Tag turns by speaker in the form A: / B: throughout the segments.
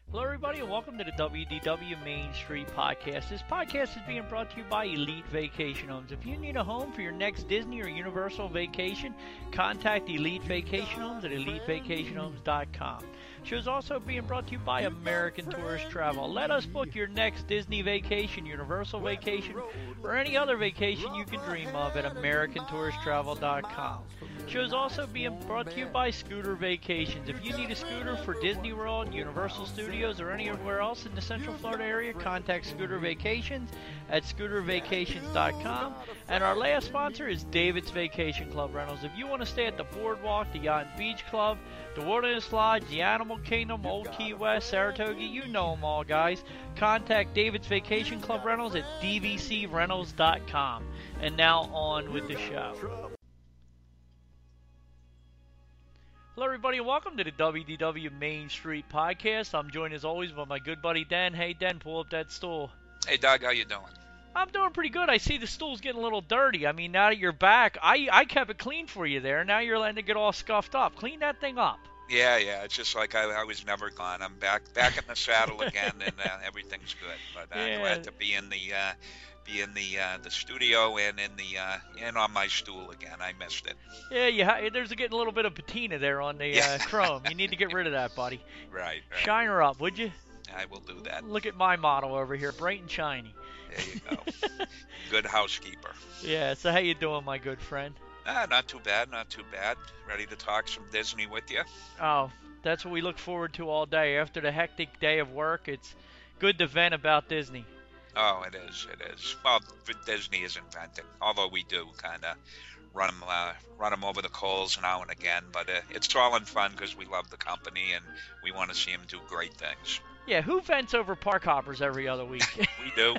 A: Hello, everybody, and welcome to the WDW Main Street Podcast. This podcast is being brought to you by Elite Vacation Homes. If you need a home for your next Disney or Universal vacation, contact Elite Vacation Homes at EliteVacationHomes.com. The show is also being brought to you by American Tourist Travel. Let us book your next Disney vacation, Universal vacation, or any other vacation you can dream of at AmericanTouristTravel.com. The show is also being brought to you by Scooter Vacations. If you need a scooter for Disney World, Universal Studios, or anywhere else in the Central Florida area, contact Scooter Vacations at ScooterVacations.com. And our last sponsor is David's Vacation Club Rentals. If you want to stay at the Boardwalk, the Yacht and Beach Club, the Wilderness Lodge, the Animal Kingdom, Old Key West, Saratoga, you know them all, guys. Contact David's Vacation Club Rentals at DVCRentals.com. And now on with the show. Hello, everybody, and welcome to the WDW Main Street Podcast. I'm joined, as always, by my good buddy, Den. Hey, Den, pull up that stool.
B: Hey, Doug, how you doing?
A: I'm doing pretty good. I see the stool's getting a little dirty. I mean, now that you're back, I kept it clean for you there. Now you're letting it get all scuffed up. Clean that thing up.
B: Yeah, it's just like I was never gone. I'm back in the saddle again, and everything's good. But I'm glad to be in the studio and and on my stool again. I missed it.
A: Yeah, there's getting a little bit of patina there on the chrome. You need to get rid of that, buddy.
B: Right.
A: Shine her up, would you?
B: I will do that.
A: Look at my model over here, bright and shiny.
B: There you go. Good housekeeper.
A: Yeah, so how you doing, my good friend?
B: Not too bad. Ready to talk some Disney with you?
A: Oh, that's what we look forward to all day. After the hectic day of work, it's good to vent about Disney.
B: Oh, it is. Well, Disney isn't venting, although we do kind of run them over the coals now and again. But it's all in fun because we love the company and we want to see them do great things.
A: Yeah, who vents over park hoppers every other week?
B: We do.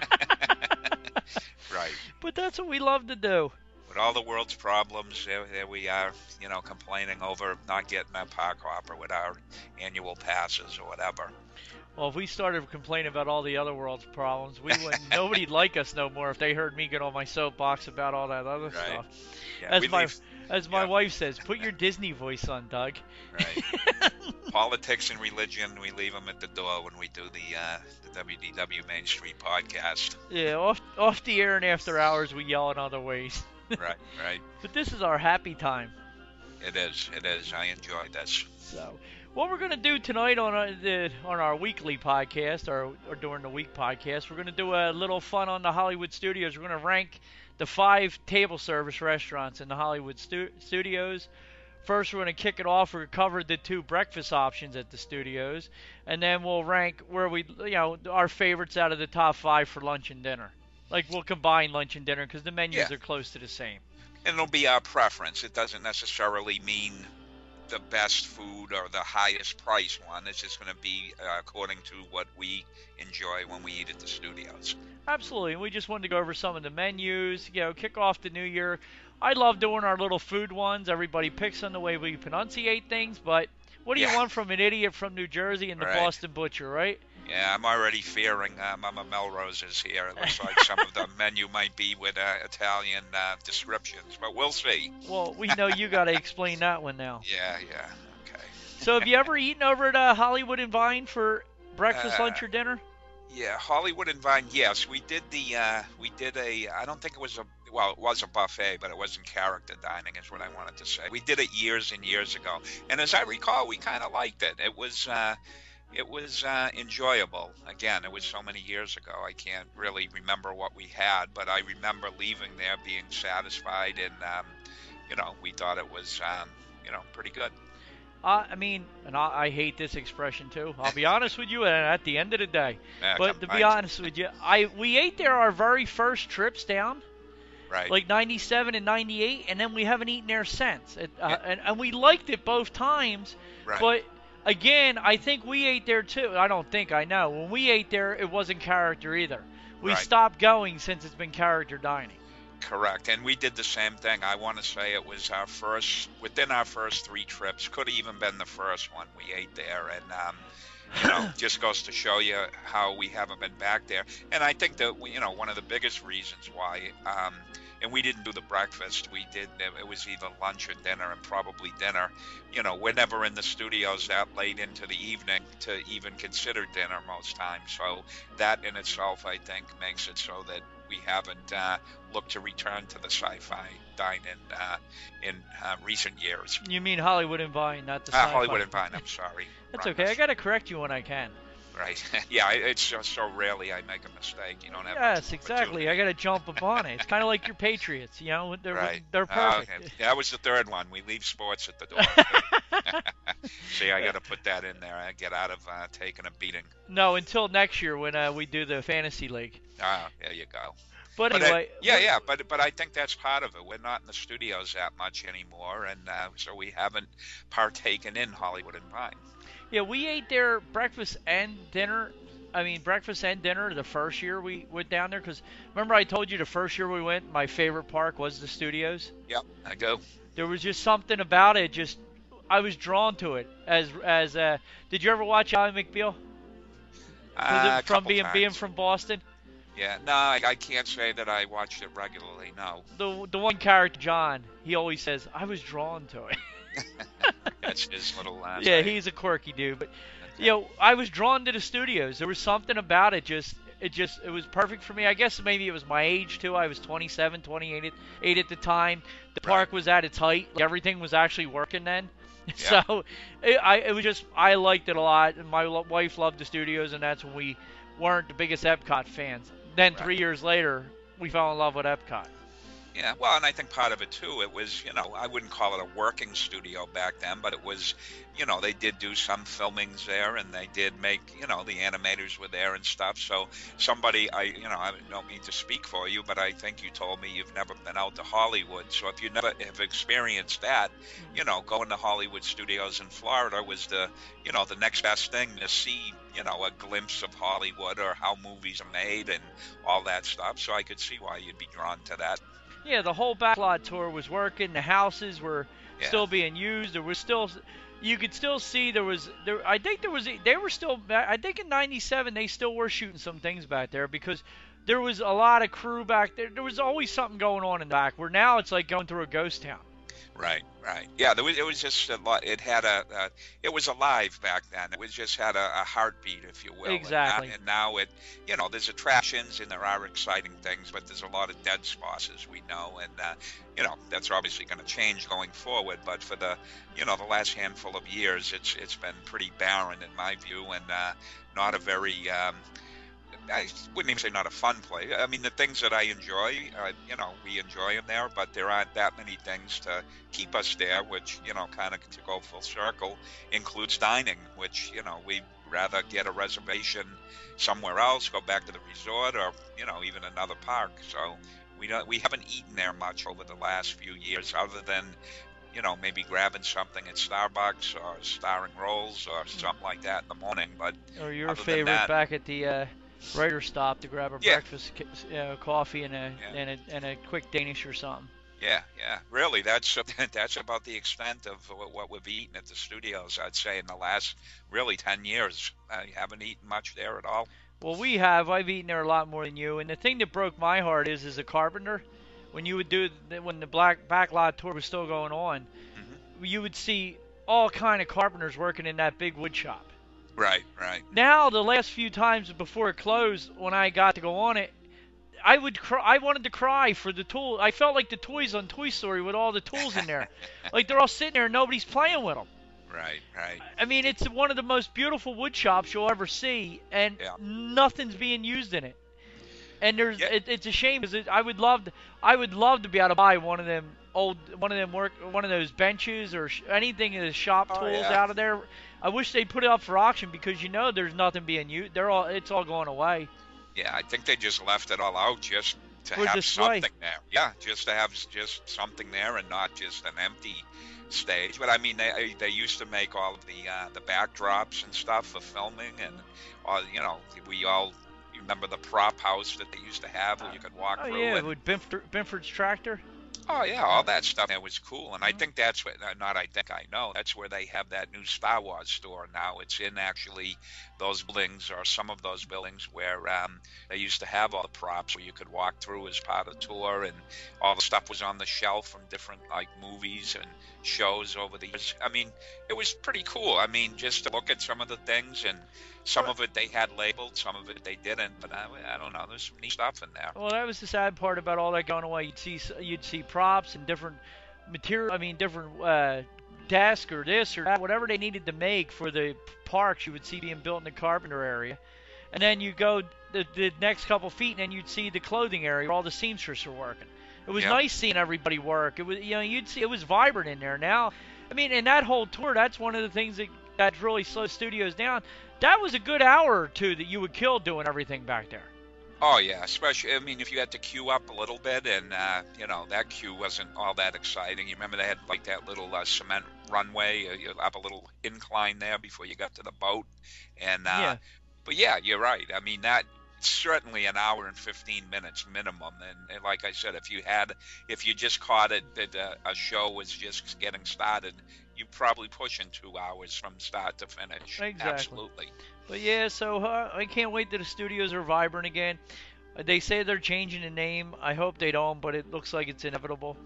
B: Right.
A: But that's what we love to do.
B: With all the world's problems, there we are, complaining over not getting a park hopper with our annual passes or whatever.
A: Well, if we started complaining about all the other world's problems, nobody'd like us no more if they heard me get on my soapbox about all that other stuff.
B: Yeah,
A: as my wife says, put your Disney voice on, Doug.
B: Right. Politics and religion, we leave them at the door when we do the WDW Main Street Podcast.
A: Yeah, off the air and after hours, we yell in other ways.
B: Right.
A: But this is our happy time.
B: It is. I enjoy this.
A: So, what we're going to do tonight on our weekly podcast, or during the week podcast, we're going to do a little fun on the Hollywood Studios. We're going to rank the 5 table service restaurants in the Hollywood Studios. First, we're going to kick it off. We're going to cover the 2 breakfast options at the studios, and then we'll rank where our favorites out of the top 5 for lunch and dinner. Like, we'll combine lunch and dinner because the menus are close to the same.
B: And it'll be our preference. It doesn't necessarily mean the best food or the highest price one. It's just going to be according to what we enjoy when we eat at the studios. Absolutely.
A: And we just wanted to go over some of the menus, kick off the new year. I love doing our little food ones. Everybody picks on the way we pronunciate things, but what do you want from an idiot from New Jersey and the Boston Butcher, right?
B: Yeah, I'm already fearing Mama Melrose's here. It looks like some of the menu might be with Italian descriptions, but we'll see.
A: Well, we know you got to explain that one now.
B: Yeah, okay.
A: So have you ever eaten over at Hollywood and Vine for breakfast, lunch, or dinner?
B: Yeah, Hollywood and Vine, yes. We did I don't think it was it was a buffet, but it wasn't character dining is what I wanted to say. We did it years and years ago. And as I recall, we kind of liked it. It was enjoyable. Again, it was so many years ago. I can't really remember what we had, but I remember leaving there being satisfied, and we thought it was pretty good.
A: I hate this expression too. I'll be honest with you, and at the end of the day, to be honest with you, we ate there our very first trips down.
B: Right.
A: Like 97 and 98, and then we haven't eaten there since. And we liked it both times,
B: right.
A: But again, I think we ate there too. I know. When we ate there, it wasn't character either. We stopped going since it's been character dining.
B: Correct. And we did the same thing. I want to say it was within our first 3 trips, could have even been the first one we ate there. And, just goes to show you how we haven't been back there. And I think that, one of the biggest reasons why and we didn't do the breakfast. We did, it was either lunch or dinner, and probably dinner. You know, we're never in the studios that late into the evening to even consider dinner most times. So that in itself, I think, makes it so that we haven't looked to return to the sci-fi dine-in in recent years.
A: You mean Hollywood and Vine, not the sci-fi?
B: Hollywood and Vine, I'm sorry.
A: That's okay. I got to correct you when I can.
B: Right. Yeah, it's just so rarely I make a mistake. You don't have
A: Yes, exactly. I got to jump upon it. It's kind of like your Patriots, you know, they're perfect.
B: Okay. Yeah, that was the third one. We leave sports at the door. See, I got to put that in there. I get out of taking a beating.
A: No, until next year when we do the fantasy league.
B: Ah, there you go.
A: But anyway,
B: but I think that's part of it. We're not in the studios that much anymore, and so we haven't partaken in Hollywood and Vine.
A: Yeah, we ate there breakfast and dinner. I mean, breakfast and dinner the first year we went down there. Because remember I told you the first year we went, my favorite park was the studios?
B: Yep, I do.
A: There was just something about it. Just I was drawn to it. Did you ever watch Ally McBeal? From being from Boston?
B: Yeah, no, I can't say that I watched it regularly, no.
A: The one character, John, he always says, I was drawn to it.
B: That's his little last
A: Yeah,
B: name.
A: he's a quirky dude. But, you know, I was drawn to the studios. There was something about it. It was perfect for me. I guess maybe it was my age, too. I was 27, 28 at the time. The park was at its height. Everything was actually working then.
B: Yeah.
A: So I liked it a lot. And my wife loved the studios, and that's when we weren't the biggest Epcot fans. Then 3 years later, we fell in love with Epcot.
B: Yeah, well, and I think part of it, too, it was, you know, I wouldn't call it a working studio back then, but it was, you know, they did do some filmings there, and they did make, you know, the animators were there and stuff. So I don't mean to speak for you, but I think you told me you've never been out to Hollywood. So if you never have experienced that, you know, going to Hollywood Studios in Florida was the next best thing to see, you know, a glimpse of Hollywood or how movies are made and all that stuff. So I could see why you'd be drawn to that.
A: Yeah, the whole backlot tour was working. The houses were still being used. There was still, you could still see I think in '97 they still were shooting some things back there because there was a lot of crew back there. There was always something going on in the back. Where now it's like going through a ghost town.
B: Right. Yeah, it was just a lot. It had it was alive back then. It was just had a heartbeat, if you will.
A: Exactly.
B: And now it, you know, there's attractions and there are exciting things, but there's a lot of dead spots, as we know, and you know, that's obviously going to change going forward. But for the last handful of years, it's been pretty barren in my view, and not a very I wouldn't even say not a fun place. I mean, the things that I enjoy, we enjoy them there, but there aren't that many things to keep us there, which, you know, kind of to go full circle, includes dining, which, you know, we'd rather get a reservation somewhere else, go back to the resort or, you know, even another park. So we haven't eaten there much over the last few years other than, you know, maybe grabbing something at Starbucks or Star and Rolls or something like that in the morning. But
A: or your favorite back at the Writer stop to grab a breakfast, coffee, and a quick Danish or something.
B: Yeah. Really, that's about the extent of what we've eaten at the studios, I'd say, in the last, really, 10 years. I haven't eaten much there at all.
A: Well, we have. I've eaten there a lot more than you. And the thing that broke my heart is, as a carpenter, when the backlot tour was still going on, you would see all kind of carpenters working in that big wood shop.
B: Right.
A: Now, the last few times before it closed, when I got to go on it, I wanted to cry for the tool. I felt like the toys on Toy Story with all the tools in there. Like they're all sitting there and nobody's playing with them.
B: Right.
A: I mean, it's one of the most beautiful wood shops you'll ever see, and nothing's being used in it. And it's a shame because I would love to be able to buy one of those benches or anything of the shop tools out of there. I wish they'd put it up for auction because there's nothing being used. It's all going away.
B: Yeah, I think they just left it all out just to have something there. Yeah, just to have just something there and not just an empty stage. But I mean, they used to make all of the backdrops and stuff for filming, and we all remember the prop house that they used to have where you could walk through.
A: Oh yeah, with Binford's tractor.
B: Oh yeah, all that stuff that was cool, and I think that's what. Not I think I know. That's where they have that new Star Wars store now. It's in actually those buildings, or some of those buildings where they used to have all the props, where you could walk through as part of the tour, and all the stuff was on the shelf from different like movies and shows over the years. I mean, it was pretty cool. I mean, just to look at some of the things, and some of it they had labeled, some of it they didn't. But I don't know. There's some neat stuff in there.
A: Well, that was the sad part about all that going away. You'd see props and different material. I mean, different desk or this or that, whatever they needed to make for the parks. You would see being built in the Carpenter area, and then you go the next couple feet, and then you'd see the clothing area where all the seamstresses were working. It was nice seeing everybody work. It was, you'd see it was vibrant in there. Now, I mean, in that whole tour, that's one of the things that really slows studios down. That was a good hour or two that you would kill doing everything back there.
B: Oh yeah, especially, I mean, if you had to queue up a little bit, and that queue wasn't all that exciting. You remember they had like that little cement runway, you up a little incline there before you got to the boat, and but yeah, you're right. I mean, that certainly an hour and 15 minutes minimum, and like I said, if you just caught it that a show was just getting started, you're probably pushing 2 hours from start to finish.
A: Exactly.
B: Absolutely.
A: But yeah, so I can't wait that the studios are vibrant again. They say they're changing the name. I hope they don't, but it looks like it's inevitable.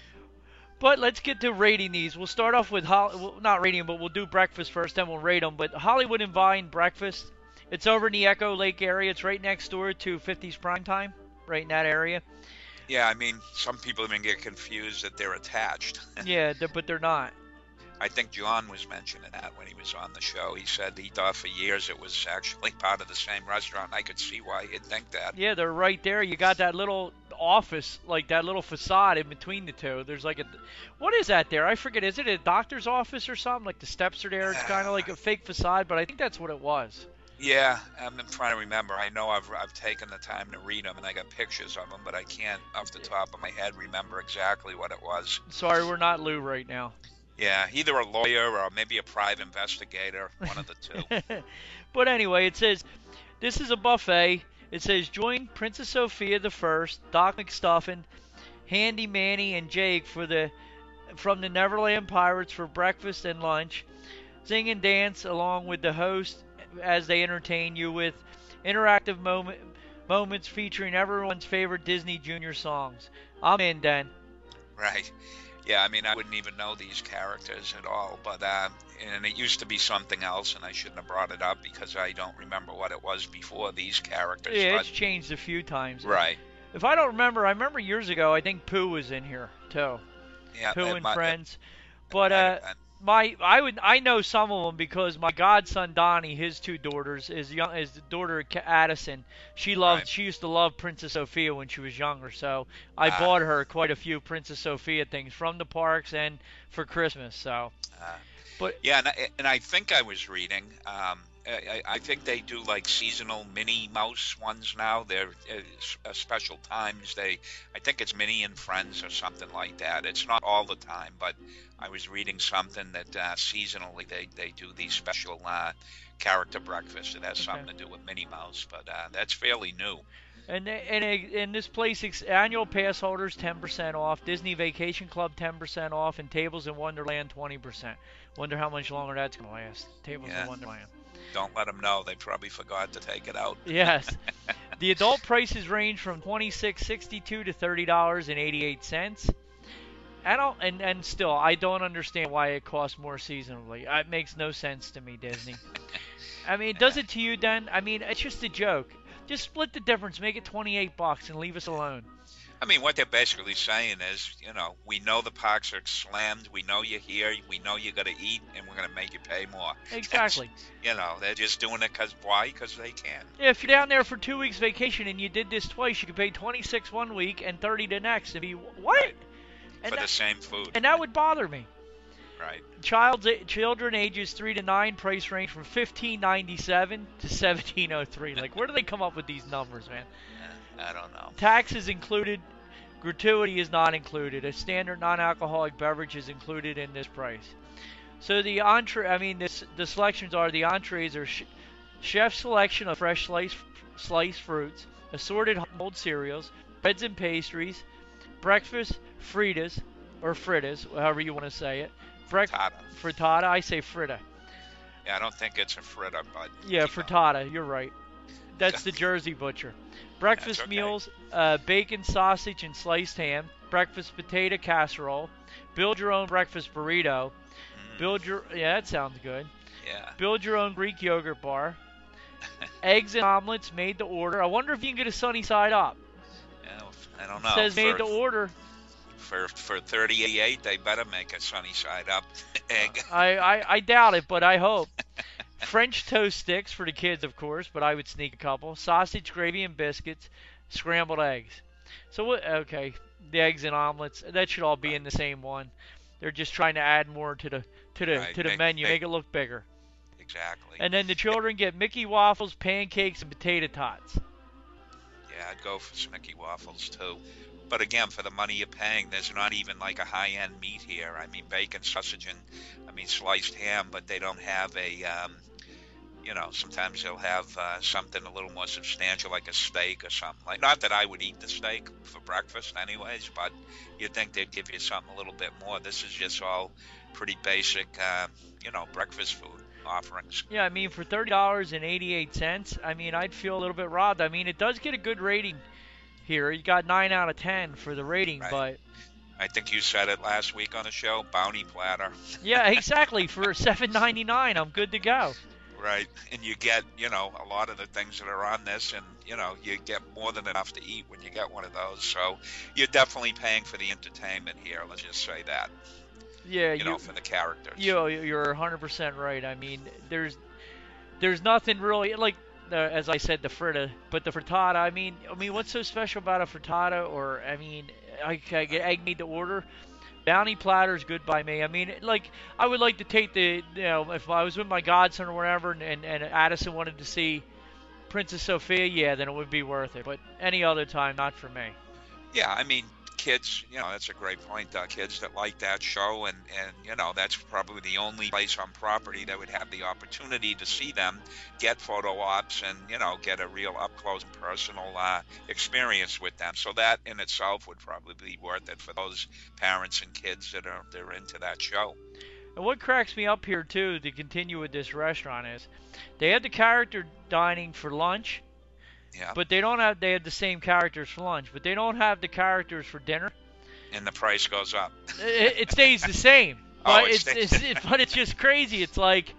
A: But let's get to rating these. We'll start off with, not rating, but we'll do breakfast first, then we'll rate them. But Hollywood and Vine breakfast, it's over in the Echo Lake area. It's right next door to 50's Primetime, right in that area.
B: Yeah, I mean, some people even get confused that they're attached.
A: Yeah, but they're not.
B: I think John was mentioning that when he was on the show. He said he thought for years it was actually part of the same restaurant. I could see why he'd think that.
A: Yeah, they're right there. You got that little office, like that little facade in between the two. There's like what is that there? I forget. Is it a doctor's office or something? Like the steps are there. It's kind of like a fake facade, but I think that's what it was.
B: Yeah, I'm trying to remember. I know I've taken the time to read them, and I got pictures of them, but I can't, off the top of my head, remember exactly what it was.
A: Sorry, we're not Lou right now.
B: Yeah, either a lawyer or maybe a private investigator, one of the two.
A: But anyway, it says, this is a buffet. It says, join Princess Sophia I, Doc McStuffin, Handy Manny, and Jake from the Neverland Pirates for breakfast and lunch. Sing and dance along with the host as they entertain you with interactive moments featuring everyone's favorite Disney Junior songs. I'm in, Dan.
B: Right. Yeah, I mean, I wouldn't even know these characters at all, but and it used to be something else, and I shouldn't have brought it up because I don't remember what it was before these characters.
A: Yeah, it's changed a few times.
B: Right.
A: If I don't remember, I remember years ago, I think Pooh was in here, too.
B: Yeah,
A: Pooh and Friends. But I know some of them because my godson Donnie, his two daughters, his daughter Addison, she used to love Princess Sophia when she was younger, so I bought her quite a few Princess Sophia things from the parks and for Christmas. So, but
B: yeah, and I think I was reading. I think they do like seasonal Minnie Mouse ones now. They're special times. I think it's Minnie and Friends or something like that. It's not all the time, but I was reading something that seasonally they do these special character breakfasts. It has something to do with Minnie Mouse, but that's fairly new.
A: And this place, annual pass holders 10% off, Disney Vacation Club 10% off, and Tables in Wonderland 20%. Wonder how much longer that's going to last. Tables in Wonderland.
B: Don't let them know. They probably forgot to take it out.
A: Yes. The adult prices range from $26.62 to $30.88. And still, I don't understand why it costs more seasonally. It makes no sense to me, Disney. I mean, does it to you, then? I mean, it's just a joke. Just split the difference, make it $28, and leave us alone.
B: I mean, what they're basically saying is, we know the parks are slammed. We know you're here. We know you got to eat, and we're going to make you pay more.
A: Exactly.
B: They're just doing it because they can.
A: Yeah, if you're down there for 2 weeks vacation and you did this twice, you could pay $26 one week and $30 the next. And what?
B: Right. For the same food.
A: And that would bother me.
B: Right.
A: Children ages 3 to 9 price range from $15.97 to $17.03. Like, where do they come up with these numbers, man?
B: I don't know.
A: Tax is included. Gratuity is not included. A standard non-alcoholic beverage is included in this price. So the the selections are, the entrees are chef's selection of fresh sliced fruits, assorted mold cereals, breads and pastries, breakfast, Fritas, or Fritas, however you want to say it.
B: Frittata.
A: Frittata. I say Fritta.
B: Yeah, I don't think it's a fritter, but
A: Yeah, frittata. You're right. That's the Jersey butcher. Breakfast
B: okay.
A: meals: bacon, sausage, and sliced ham. Breakfast potato casserole. Build your own breakfast burrito. Yeah, that sounds good.
B: Yeah.
A: Build your own Greek yogurt bar. Eggs and omelets made to order. I wonder if you can get a sunny side up.
B: Yeah, I don't know.
A: It says made to order.
B: For $38, they better make a sunny side up egg.
A: I doubt it, but I hope. French toast sticks for the kids, of course, but I would sneak a couple. Sausage, gravy, and biscuits. Scrambled eggs. So what? Okay, the eggs and omelets. That should all be in the same one. They're just trying to add more to the menu, make it look bigger.
B: Exactly.
A: And then the children get Mickey waffles, pancakes, and potato tots.
B: Yeah, I'd go for some Mickey waffles too. But again, for the money you're paying, there's not even like a high-end meat here. I mean, bacon, sausage, and sliced ham, but they don't have a, sometimes they'll have something a little more substantial, like a steak or something. Like, not that I would eat the steak for breakfast anyways, but you'd think they'd give you something a little bit more. This is just all pretty basic, breakfast food offerings.
A: Yeah, I mean, for $30.88, I mean, I'd feel a little bit robbed. I mean, it does get a good rating here. You got 9 out of 10 for the rating,
B: right.
A: But
B: I think you said it last week on the show, bounty platter.
A: Yeah, exactly. For $7.99, I'm good to go.
B: Right, and you get, a lot of the things that are on this, and, you get more than enough to eat when you get one of those. So you're definitely paying for the entertainment here, let's just say that.
A: Yeah,
B: for the characters.
A: You're 100% right. I mean, there's nothing really, like, as I said, the fritta, but the frittata, I mean, what's so special about a frittata? Or, I mean, I get egg made to order. Bounty platter is good by me. I mean, like, I would like to take if I was with my godson or whatever, and Addison wanted to see Princess Sophia, yeah, then it would be worth it. But any other time, not for me.
B: Yeah, I mean, kids, that's a great point. Kids that like that show, and that's probably the only place on property that would have the opportunity to see them, get photo ops, and get a real up close and personal experience with them. So that in itself would probably be worth it for those parents and kids they're into that show.
A: And what cracks me up here too, to continue with this restaurant, is they had the character dining for lunch.
B: Yeah.
A: But they have the same characters for lunch, but they don't have the characters for dinner.
B: And the price goes up.
A: It stays the same. But it's just crazy. It's like,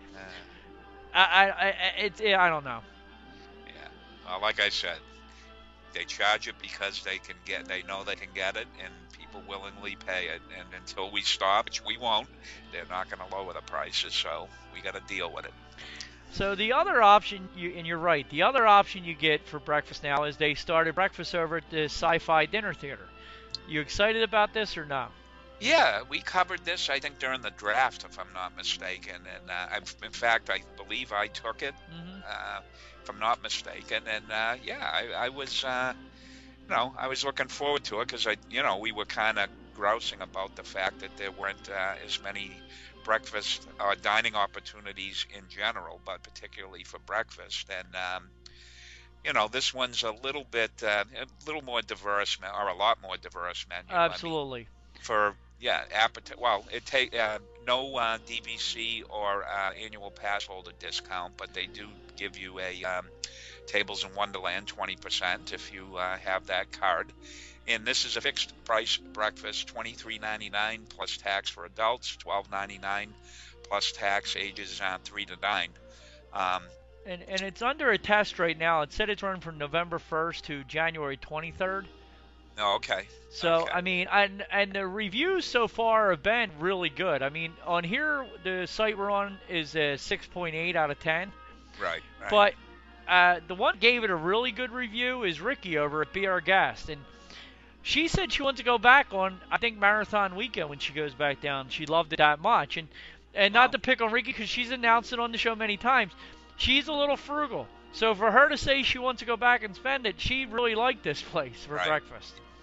A: I don't know.
B: Yeah. Well, like I said, they charge it because they know they can get it, and people willingly pay it. And until we stop, which we won't, they're not going to lower the prices. So we got to deal with it.
A: So the other option, and you're right, the other option you get for breakfast now is they started breakfast over at the Sci-Fi Dinner Theater. You excited about this or not?
B: Yeah, we covered this, I think, during the draft, if I'm not mistaken. And in fact, I believe I took it, if I'm not mistaken. And I was, I was looking forward to it because we were kind of grousing about the fact that there weren't as many breakfast dining opportunities in general, but particularly for breakfast. And this one's a little more diverse, or a lot more diverse menu.
A: Absolutely.
B: Appetite. Well, it take no DVC or annual pass holder discount, but they do give you a Tables in Wonderland 20% if you have that card. And this is a fixed price breakfast, $23.99 plus tax for adults, $12.99 plus tax, ages 3 to 9.
A: And it's under a test right now. It said it's running from November 1st to January 23rd.
B: Oh, okay.
A: So,
B: okay.
A: I mean, and the reviews so far have been really good. I mean, on here, the site we're on is a 6.8 out of 10.
B: Right.
A: But the one gave it a really good review is Ricky over at Be Our Guest. And she said she wants to go back on, I think, Marathon Weekend when she goes back down. She loved it that much. And not to pick on Ricky because she's announced it on the show many times. She's a little frugal. So for her to say she wants to go back and spend it, she really liked this place for breakfast.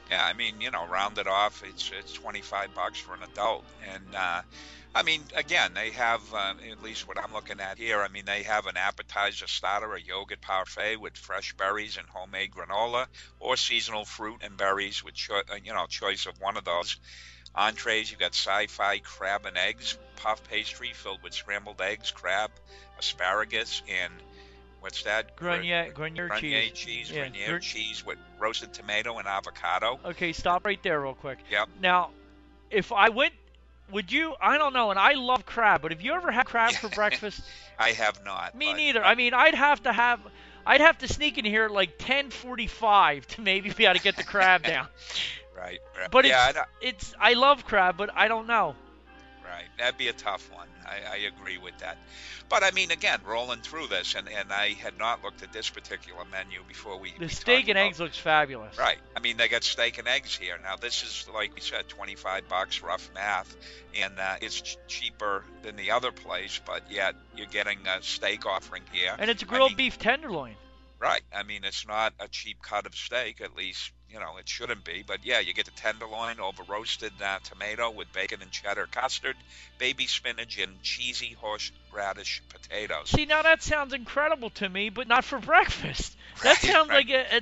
B: Yeah, I mean, round it off, it's $25 for an adult, and I mean, again, they have at least what I'm looking at here. I mean, they have an appetizer starter, a yogurt parfait with fresh berries and homemade granola, or seasonal fruit and berries with choice of one of those. Entrees, you've got sci-fi crab and eggs puff pastry filled with scrambled eggs, crab, asparagus, and what's that?
A: Gruyere
B: cheese.
A: Yeah.
B: Gruyere cheese with roasted tomato and avocado.
A: Okay, stop right there real quick.
B: Yep.
A: Now, if I went, would you? I don't know, and I love crab, but have you ever had crab for breakfast?
B: I have not.
A: Me neither. I mean, I'd have to sneak in here at like 10:45 to maybe be able to get the crab down.
B: Right.
A: But I love crab, but I don't know.
B: Right, that'd be a tough one. I agree with that. But I mean, again, rolling through this, and I had not looked at this particular menu before
A: The steak and eggs looks fabulous.
B: Right. I mean, they got steak and eggs here. Now, this is, like we said, $25, rough math, and it's cheaper than the other place, but yet you're getting a steak offering here.
A: And it's a grilled beef tenderloin.
B: Right. I mean, it's not a cheap cut of steak, at least, it shouldn't be. But, yeah, you get the tenderloin over roasted tomato with bacon and cheddar custard, baby spinach, and cheesy horseradish potatoes.
A: See, now that sounds incredible to me, but not for breakfast. That sounds like a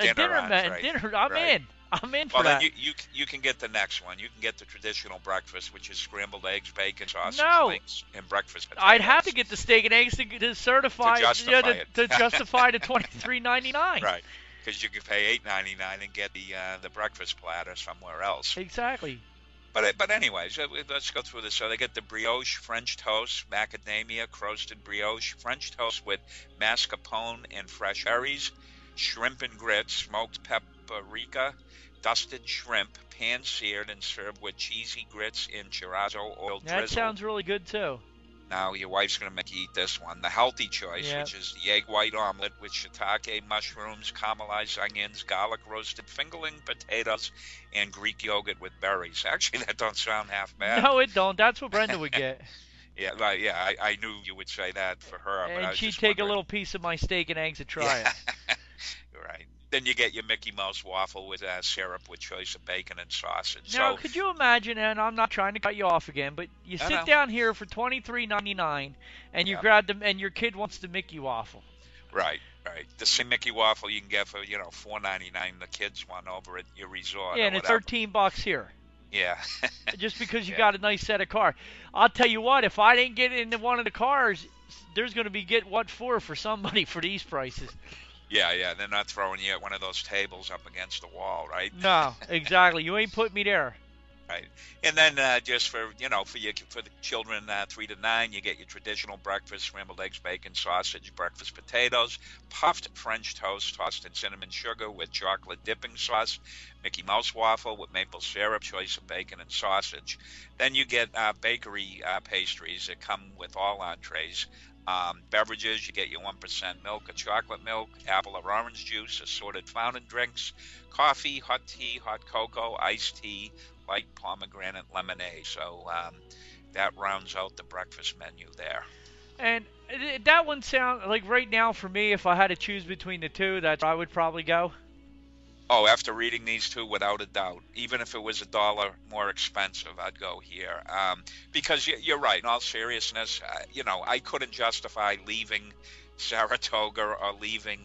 A: dinner. I'm in for that.
B: Well, then you can get the next one. You can get the traditional breakfast, which is scrambled eggs, bacon, sausage, links, and breakfast potatoes.
A: I'd have to get the steak and eggs to certify
B: to justify it.
A: To justify the $23.99.
B: Right, because you can pay $8.99 and get the breakfast platter somewhere else.
A: Exactly.
B: But anyways, let's go through this. So they get the brioche French toast, macadamia roasted brioche French toast with mascarpone and fresh berries, shrimp and grits, smoked paprika, dusted shrimp, pan-seared and served with cheesy grits in chorizo oil drizzle.
A: That sounds really good, too.
B: Now, your wife's going to make you eat this one. The healthy choice, which is the egg white omelet with shiitake mushrooms, caramelized onions, garlic roasted fingerling potatoes, and Greek yogurt with berries. Actually, that don't sound half bad.
A: No, it don't. That's what Brenda would get.
B: I knew you would say that for her.
A: And she'd take a little piece of my steak and eggs and try it.
B: Right. Then you get your Mickey Mouse waffle with syrup with choice of bacon and sausage.
A: Now, could you imagine, and I'm not trying to cut you off again, but you sit down here for $23.99 and you grab them, and your kid wants the Mickey waffle.
B: Right. The same Mickey waffle you can get for $4.99. The kids want over at your resort.
A: Yeah, and it's $13 here.
B: Yeah.
A: Just because you got a nice set of cars. I'll tell you what, if I didn't get into one of the cars, there's going to be get what for somebody for these prices.
B: Yeah, they're not throwing you at one of those tables up against the wall, right?
A: No, exactly. You ain't put me there.
B: Right. And then just for the children 3 to 9, you get your traditional breakfast: scrambled eggs, bacon, sausage, breakfast potatoes, puffed French toast tossed in cinnamon sugar with chocolate dipping sauce, Mickey Mouse waffle with maple syrup, choice of bacon and sausage. Then you get bakery pastries that come with all entrees. Beverages, you get your 1% milk or chocolate milk, apple or orange juice, assorted fountain drinks, coffee, hot tea, hot cocoa, iced tea, light pomegranate lemonade. So that rounds out the breakfast menu there.
A: And that one sounds like, right now for me, if I had to choose between the two, that's where I would probably go.
B: Oh, after reading these two, without a doubt. Even if it was $1 more expensive, I'd go here. Because you're right. In all seriousness, I couldn't justify leaving Saratoga or leaving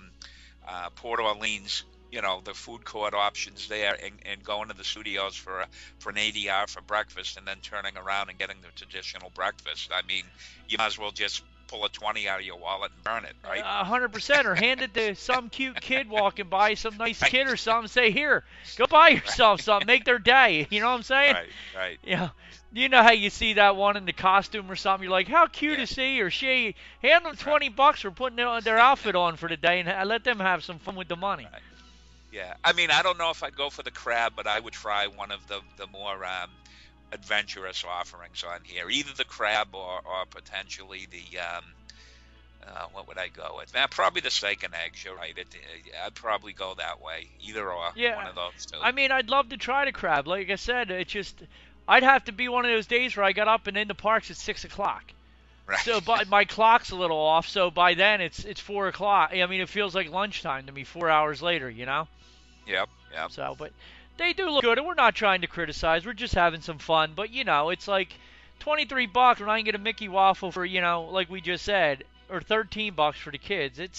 B: Port Orleans, the food court options there, and going to the studios for an ADR for breakfast, and then turning around and getting the traditional breakfast. I mean, you might as well just pull a 20 out of your wallet and burn it, right?
A: 100%, or hand it to some cute kid walking by, some nice kid or something. Say, here, go buy yourself something, make their day. You know what I'm saying?
B: Right.
A: Yeah. You know how you see that one in the costume or something? You're like, how cute is he or she? Hand them $20 for putting their outfit on for the day, and let them have some fun with the money.
B: Right. Yeah. I mean, I don't know if I'd go for the crab, but I would try one of the more adventurous offerings on here, either the crab or potentially the what would I go with? Probably the steak and eggs. You're right. I'd probably go that way, either or. One of those two.
A: I mean, I'd love to try the crab. Like I said, it's just I'd have to be one of those days where I got up and in the parks at 6 o'clock.
B: Right.
A: So my clock's a little off. So by then it's 4 o'clock. I mean, it feels like lunchtime to me 4 hours later.
B: Yep.
A: So, but They do look good, and we're not trying to criticize. We're just having some fun. But, it's like $23 when I can get a Mickey waffle for, like we just said, or $13 for the kids. It's,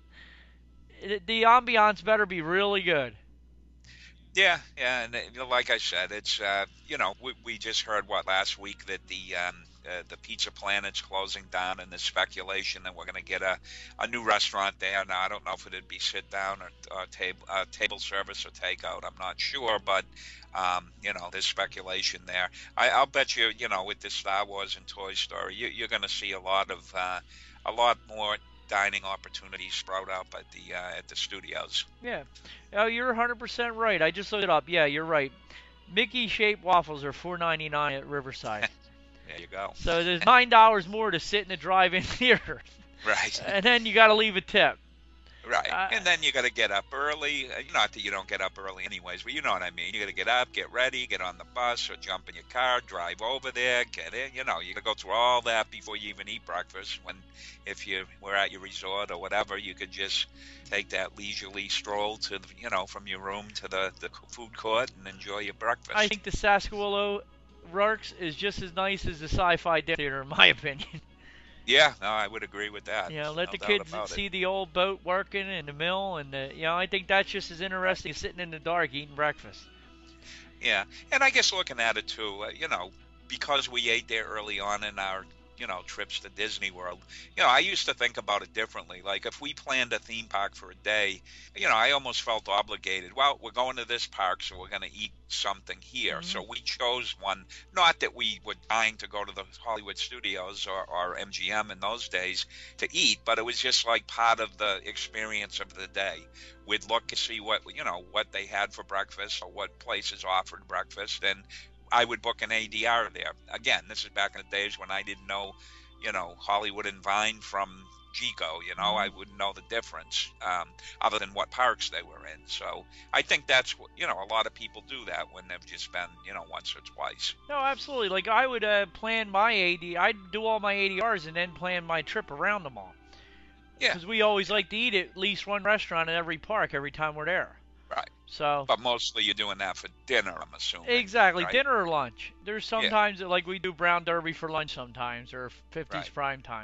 A: the ambiance better be really good.
B: Yeah, and like I said, it's we just heard last week that the Pizza Planet's closing down, and there's speculation that we're going to get a new restaurant there. Now I don't know if it'd be sit down or table service or takeout. I'm not sure, but there's speculation there. I'll bet you, with the Star Wars and Toy Story, you're going to see a lot more dining opportunities sprout up at the studios.
A: Yeah. Oh, you're 100% right. I just looked it up. Yeah, you're right. Mickey-shaped waffles are $4.99 at Riverside.
B: There you go.
A: So there's $9 more to sit in a drive-in theater.
B: Right.
A: And then you got to leave a tip.
B: Right. And then you got to get up early. Not that you don't get up early anyways, but you know what I mean. You got to get up, get ready, get on the bus or jump in your car, drive over there, get in. You got to go through all that before you even eat breakfast. If you were at your resort or whatever, you could just take that leisurely stroll to, from your room to the food court and enjoy your breakfast.
A: I think the Sasquatch Rarks is just as nice as the Sci-Fi Theater, in my opinion.
B: Yeah, no, I would agree with that.
A: Let the kids see the old boat working in the mill, and I think that's just as interesting as sitting in the dark eating breakfast.
B: Yeah, and I guess looking at it too, because we ate there early on in our trips to Disney World, I used to think about it differently. Like if we planned a theme park for a day, I almost felt obligated. Well, we're going to this park, so we're going to eat something here. Mm-hmm. So we chose one, not that we were dying to go to the Hollywood Studios or MGM in those days to eat, but it was just like part of the experience of the day. We'd look and see what they had for breakfast or what places offered breakfast, and I would book an ADR there. Again, this is back in the days when I didn't know, Hollywood and Vine from Chico. I wouldn't know the difference other than what parks they were in. So I think that's what, a lot of people do that when they've just been, once or twice.
A: No, absolutely. Like I would plan I'd do all my ADRs and then plan my trip around them all.
B: Yeah.
A: Because we always like to eat at least one restaurant in every park every time we're there.
B: Right.
A: So,
B: but mostly you're doing that for dinner, I'm assuming.
A: Exactly,
B: right?
A: Dinner or lunch. There's sometimes that, like we do Brown Derby for lunch sometimes, or 50s prime time.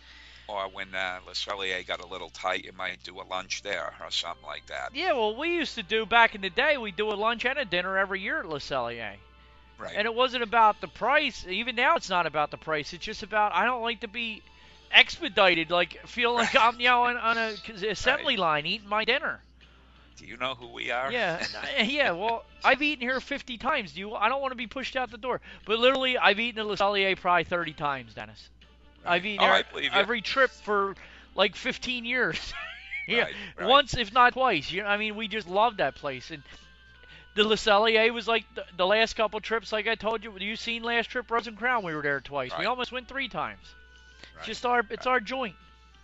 B: Or when Le Cellier got a little tight, you might do a lunch there or something like that.
A: Yeah, well, we used to do back in the day. We do a lunch and a dinner every year at Le Cellier.
B: Right.
A: And it wasn't about the price. Even now, it's not about the price. It's just about I don't like to be expedited, like feel like I'm on a assembly line eating my dinner.
B: Do you know who we are?
A: Yeah, yeah. Well, I've eaten here 50 times. I don't want to be pushed out the door. But literally, I've eaten at Le Cellier probably 30 times, Dennis.
B: Right.
A: I've eaten every trip for like 15 years. Yeah,
B: right.
A: Once if not twice. We just love that place. And the Le Cellier was like the last couple trips. Like I told you, you seen last trip, Rose and Crown. We were there twice. Right. We almost went 3 times. Right. It's our joint.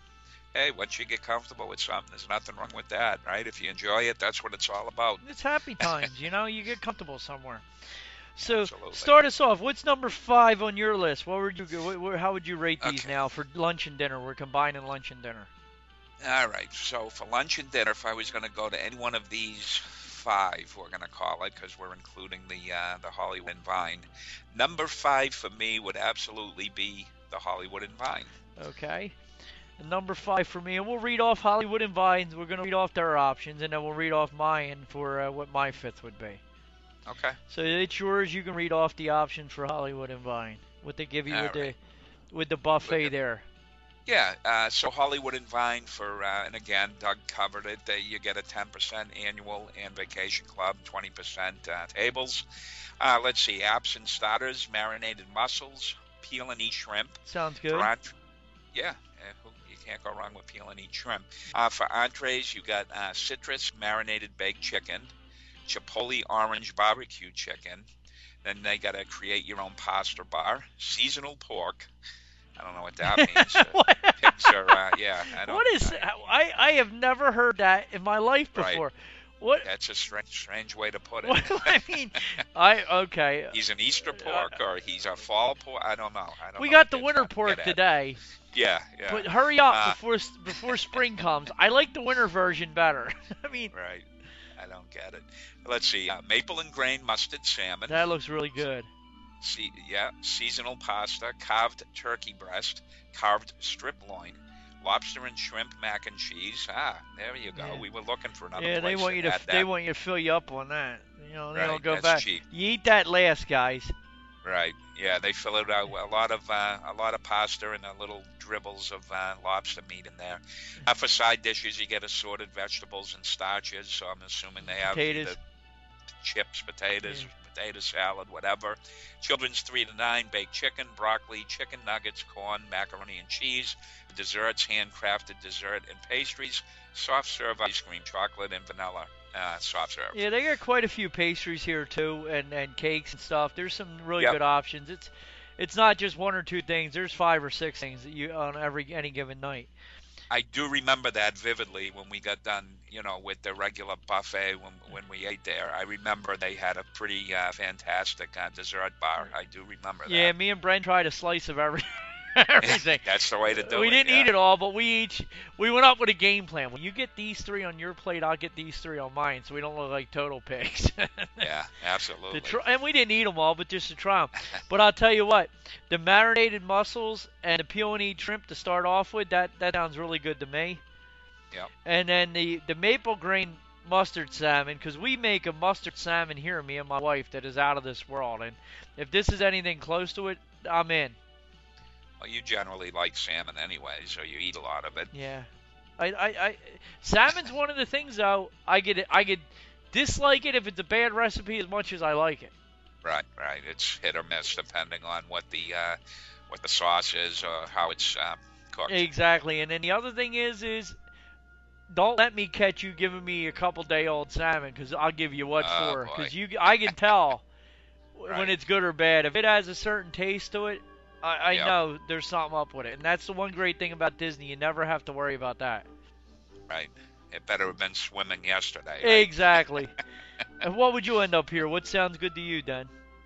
B: Hey, once you get comfortable with something, there's nothing wrong with that, right? If you enjoy it, that's what it's all about.
A: It's happy times, you get comfortable somewhere. So,
B: Absolutely.
A: Start us off. What's number 5 on your list? What would you how would you rate these now for lunch and dinner? We're combining lunch and dinner.
B: All right. So for lunch and dinner, if I was going to go to any one of these 5, we're going to call it, because we're including the Hollywood and Vine. Number 5 for me would absolutely be the Hollywood and Vine.
A: Okay. Number 5 for me, and we'll read off Hollywood and Vines. We're going to read off their options, and then we'll read off mine for what my 5th would be.
B: Okay.
A: So it's yours. You can read off the options for Hollywood and Vine. What they give you with the buffet there.
B: Yeah. So Hollywood and Vine for, and again, Doug covered it. You get a 10% annual and vacation club, 20% tables. Let's see, apps and starters, marinated mussels, peel and eat shrimp.
A: Sounds good.
B: Yeah. You can't go wrong with peel and eat shrimp. For entrees, you got citrus marinated baked chicken, chipotle orange barbecue chicken. Then they got to create your own pasta bar, seasonal pork. I don't know what that means. Pigs are, I don't.
A: What is? I have never heard that in my life before.
B: Right.
A: What?
B: That's a strange way to put it.
A: I mean, okay.
B: He's an Easter pork or he's a fall pork. I don't know.
A: We got the winter pork today.
B: Yeah.
A: But hurry up before spring comes. I like the winter version better. I mean.
B: Right. I don't get it. Let's see. Maple and grain mustard salmon.
A: That looks really good.
B: Seasonal pasta, carved turkey breast, carved strip loin, lobster and shrimp mac and cheese. There you go.
A: Yeah.
B: We were looking for another
A: Yeah,
B: place
A: they want you to fill you up on that. They
B: Right,
A: don't go
B: that's
A: back.
B: cheap.
A: You eat that last, guys.
B: Right. Yeah, they fill it out with a lot of pasta and little dribbles of lobster meat in there. For side dishes, you get assorted vegetables and starches. So I'm assuming they have
A: Potatoes.
B: either chips, potatoes, potato salad, whatever. Children's 3 to 9, baked chicken, broccoli, chicken nuggets, corn, macaroni and cheese. Desserts, handcrafted dessert and pastries. Soft serve ice cream, chocolate and vanilla. Soft serve.
A: Yeah, they got quite a few pastries here too, and cakes and stuff. There's some really
B: Yep.
A: good options. It's not just one or two things. There's 5 or 6 things that you on any given night.
B: I do remember that vividly when we got done, with the regular buffet when we ate there. I remember they had a pretty fantastic dessert bar. I do remember that.
A: Yeah, me and Brent tried a slice of everything.
B: That's the way to do it.
A: We didn't
B: yeah.
A: eat it all, but we went up with a game plan. When you get these 3 on your plate, I'll get these 3 on mine, so we don't look like total pigs.
B: Yeah, absolutely.
A: And we didn't eat them all, but just to try them. But I'll tell you what, the marinated mussels and the peel and eat shrimp to start off with, that sounds really good to me.
B: Yep.
A: And then the maple grain mustard salmon, because we make a mustard salmon here, me and my wife, that is out of this world. And if this is anything close to it, I'm in.
B: Well, you generally like salmon anyway, so you eat a lot of it.
A: Yeah, salmon's one of the things though. I could dislike it if it's a bad recipe as much as I like it.
B: Right. It's hit or miss depending on what the sauce is or how it's cooked.
A: Exactly. And then the other thing is don't let me catch you giving me a couple-day-old salmon, because I'll give you what for. Because I can tell when it's good or bad. If it has a certain taste to it, I know there's something up with it. And that's the one great thing about Disney. You never have to worry about that.
B: Right. It better have been swimming yesterday.
A: Right? Exactly. And what would you end up here? What sounds good to you, Dan?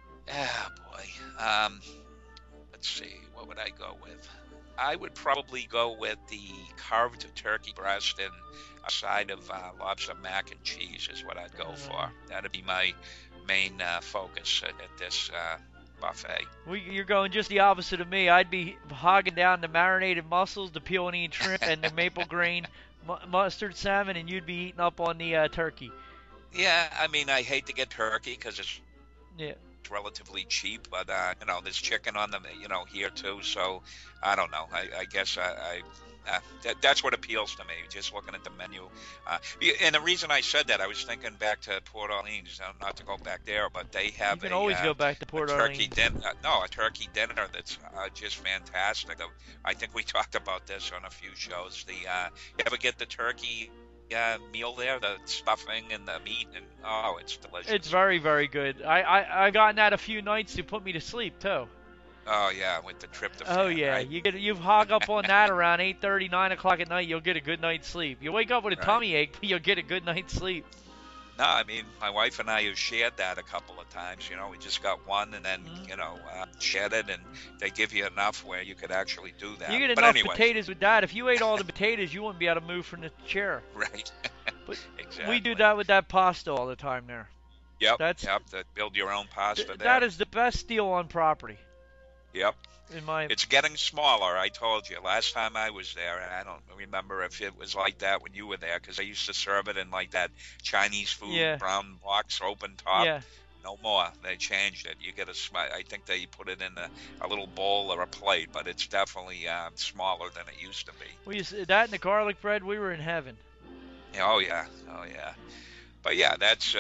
B: Boy. Let's see. What would I go with? I would probably go with the carved turkey breast and a side of lobster mac and cheese is what I'd go for. That'd be my main focus at this buffet.
A: You're going just the opposite of me. I'd be hogging down the marinated mussels, the peel and eat shrimp, and the maple grain mustard salmon, and you'd be eating up on the turkey.
B: Yeah, I mean, I hate to get turkey because it's relatively cheap, but there's chicken on them, here too. So I don't know. I guess that's what appeals to me. Just looking at the menu, and the reason I said that, I was thinking back to Port Orleans. Not to go back there, but they have
A: you can always go back to Port Orleans.
B: A turkey dinner that's just fantastic. I think we talked about this on a few shows. You ever get the turkey meal there, the stuffing and the meat, and it's delicious.
A: It's very, very good. I've gotten that a few nights to put me to sleep too.
B: Oh yeah, with the tryptophan.
A: Oh yeah,
B: right?
A: you hog up on that around 8:30, 9 o'clock at night. You'll get a good night's sleep. You wake up with a tummy ache, but you'll get a good night's sleep.
B: No, I mean, my wife and I have shared that a couple of times. We just got one and then, shared it, and they give you enough where you could actually do that.
A: You get
B: but
A: enough
B: anyways.
A: potatoes with that. If you ate all the potatoes, you wouldn't be able to move from the chair.
B: Right.
A: But
B: exactly.
A: we do that with that pasta all the time there.
B: Yep. To build your own pasta there.
A: That is the best deal on property.
B: Yep.
A: It's
B: getting smaller, I told you. Last time I was there, and I don't remember if it was like that when you were there, because I used to serve it in like that Chinese food brown box open top.
A: Yeah.
B: No more. They changed it. You get I think they put it in a little bowl or a plate, but it's definitely smaller than it used to be.
A: That and the garlic bread, we were in heaven.
B: Oh yeah. But yeah, that's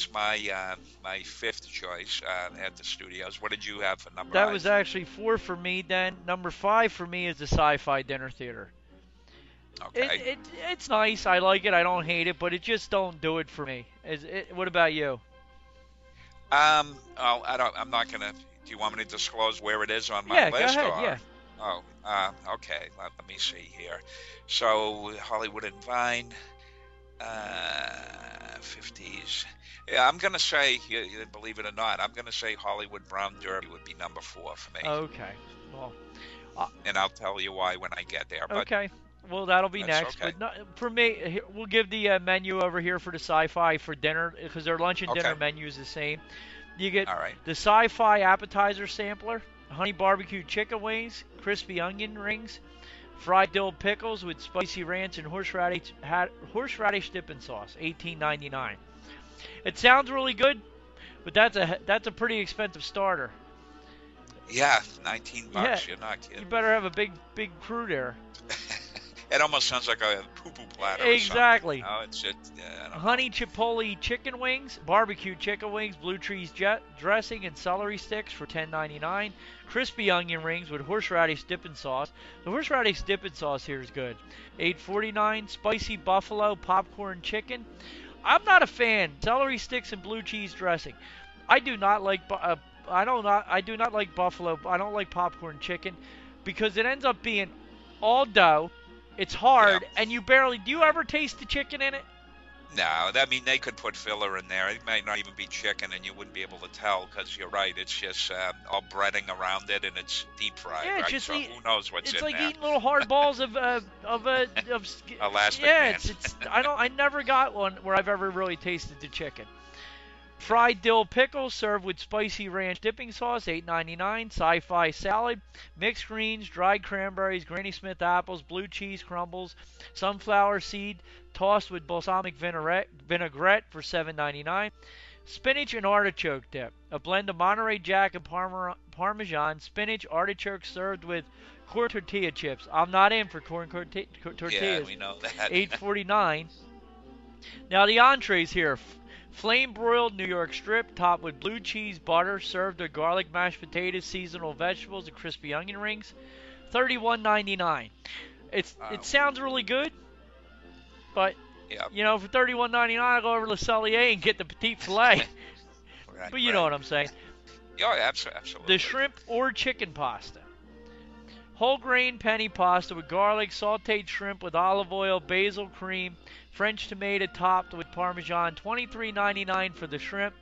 B: my fifth choice at the studios. What did you have for number 5?
A: That was actually 4 for me. Then number 5 for me is the Sci-Fi Dinner Theater.
B: Okay.
A: It's nice. I like it. I don't hate it, but it just don't do it for me. What about you?
B: I'm not gonna. Do you want me to disclose where it is on my list?
A: Go ahead.
B: Oh, okay. Let me see here. So Hollywood and Vine. 50s. Yeah, I'm gonna say, believe it or not, I'm gonna say Hollywood Brown Derby would be number 4 for me.
A: Okay. Well,
B: and I'll tell you why when I get there. But
A: okay. Well, that'll be
B: That's
A: next.
B: okay.
A: But not, for me, we'll give the menu over here for the sci-fi for dinner because their lunch and
B: Okay.
A: dinner menu is the same. You get
B: All right.
A: the sci-fi appetizer sampler, honey barbecue chicken wings, crispy onion rings, fried dill pickles with spicy ranch and horseradish dipping sauce, $18.99. It sounds really good, but that's a pretty expensive starter.
B: Yeah, 19
A: Yeah,
B: bucks. You're not
A: you
B: kidding.
A: better have a big crew there.
B: It almost sounds like a poo-poo platter
A: Exactly.
B: or something. No, it's just, I don't know.
A: Honey chipotle chicken wings, barbecue chicken wings, blue cheese dressing, and celery sticks for $10.99. Crispy onion rings with horseradish dipping sauce. The horseradish dipping sauce here is good. $8.49. Spicy buffalo popcorn chicken. I'm not a fan. Celery sticks and blue cheese dressing. I do not like. I do not like buffalo. I don't like popcorn chicken because it ends up being all dough. It's hard,
B: Yeah.
A: and you barely. Do you ever taste the chicken in it?
B: No, I mean, they could put filler in there. It might not even be chicken, and you wouldn't be able to tell because you're right. It's just all breading around it, and it's deep fried,
A: Yeah,
B: right?
A: it's just
B: So who knows what's
A: it's
B: in
A: like
B: there?
A: eating little hard balls of
B: Elastic
A: yeah.
B: Man.
A: It's I never got one where I've ever really tasted the chicken. Fried dill pickles served with spicy ranch dipping sauce, $8.99. Sci-fi salad, mixed greens, dried cranberries, Granny Smith apples, blue cheese crumbles, sunflower seed tossed with balsamic vinaigrette for $7.99. Spinach and artichoke dip, a blend of Monterey Jack and Parmesan spinach artichoke served with corn tortilla chips. I'm not in for corn
B: Yeah,
A: tortillas.
B: we know that.
A: $8.49. Now the entrees here. Flame broiled New York strip topped with blue cheese butter served with garlic mashed potatoes, seasonal vegetables, and crispy onion rings. $31.99. It sounds really good, but
B: Yeah,
A: for $31.99 I'll go over to Le Cellier and get the petite filet.
B: right,
A: But you know
B: right.
A: what I'm saying.
B: Yeah, absolutely.
A: The shrimp or chicken pasta. Whole grain penny pasta with garlic, sauteed shrimp with olive oil, basil cream, French tomato topped with Parmesan. $23.99 for the shrimp,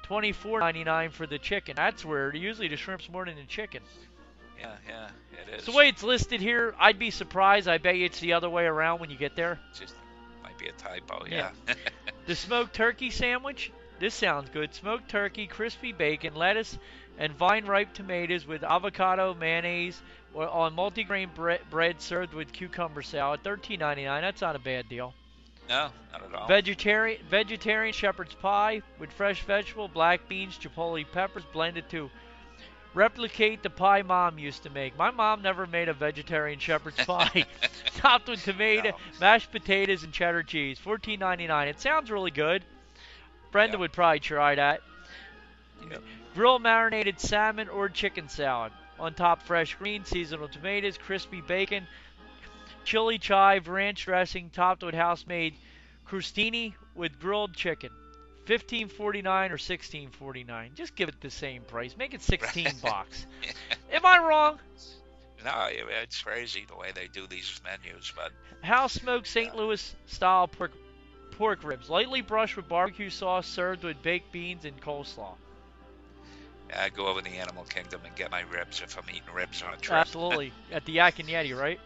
A: $24.99 for the chicken. That's weird. Usually the shrimp's more than the chicken.
B: Yeah, it is.
A: It's the way it's listed here. I'd be surprised. I bet you it's the other way around when you get there.
B: Just might be a typo.
A: Yeah.
B: Yeah.
A: The smoked turkey sandwich. This sounds good. Smoked turkey, crispy bacon, lettuce, and vine-ripe tomatoes with avocado, mayonnaise, or on multigrain bread served with cucumber salad. $13.99. That's not a bad deal.
B: No, not at all.
A: Vegetarian shepherd's pie with fresh vegetable, black beans, chipotle peppers blended to replicate the pie Mom used to make. My mom never made a vegetarian shepherd's pie. Topped with tomato,
B: No.
A: mashed potatoes, and cheddar cheese. $14.99. It sounds really good. Brenda
B: Yep.
A: would probably try that.
B: Yep.
A: Grill marinated salmon or chicken salad. On top, fresh greens, seasonal tomatoes, crispy bacon, chili chive, ranch dressing, topped with house-made crostini with grilled chicken. $15.49 or $16.49. Just give it the same price. Make it $16. Am I wrong?
B: No, it's crazy the way they do these menus, but
A: House smoked St. Louis style pork ribs, lightly brushed with barbecue sauce, served with baked beans and coleslaw.
B: I'd go over to the Animal Kingdom and get my ribs if I'm eating ribs on a trip.
A: Absolutely. At the Yak and Yeti, right?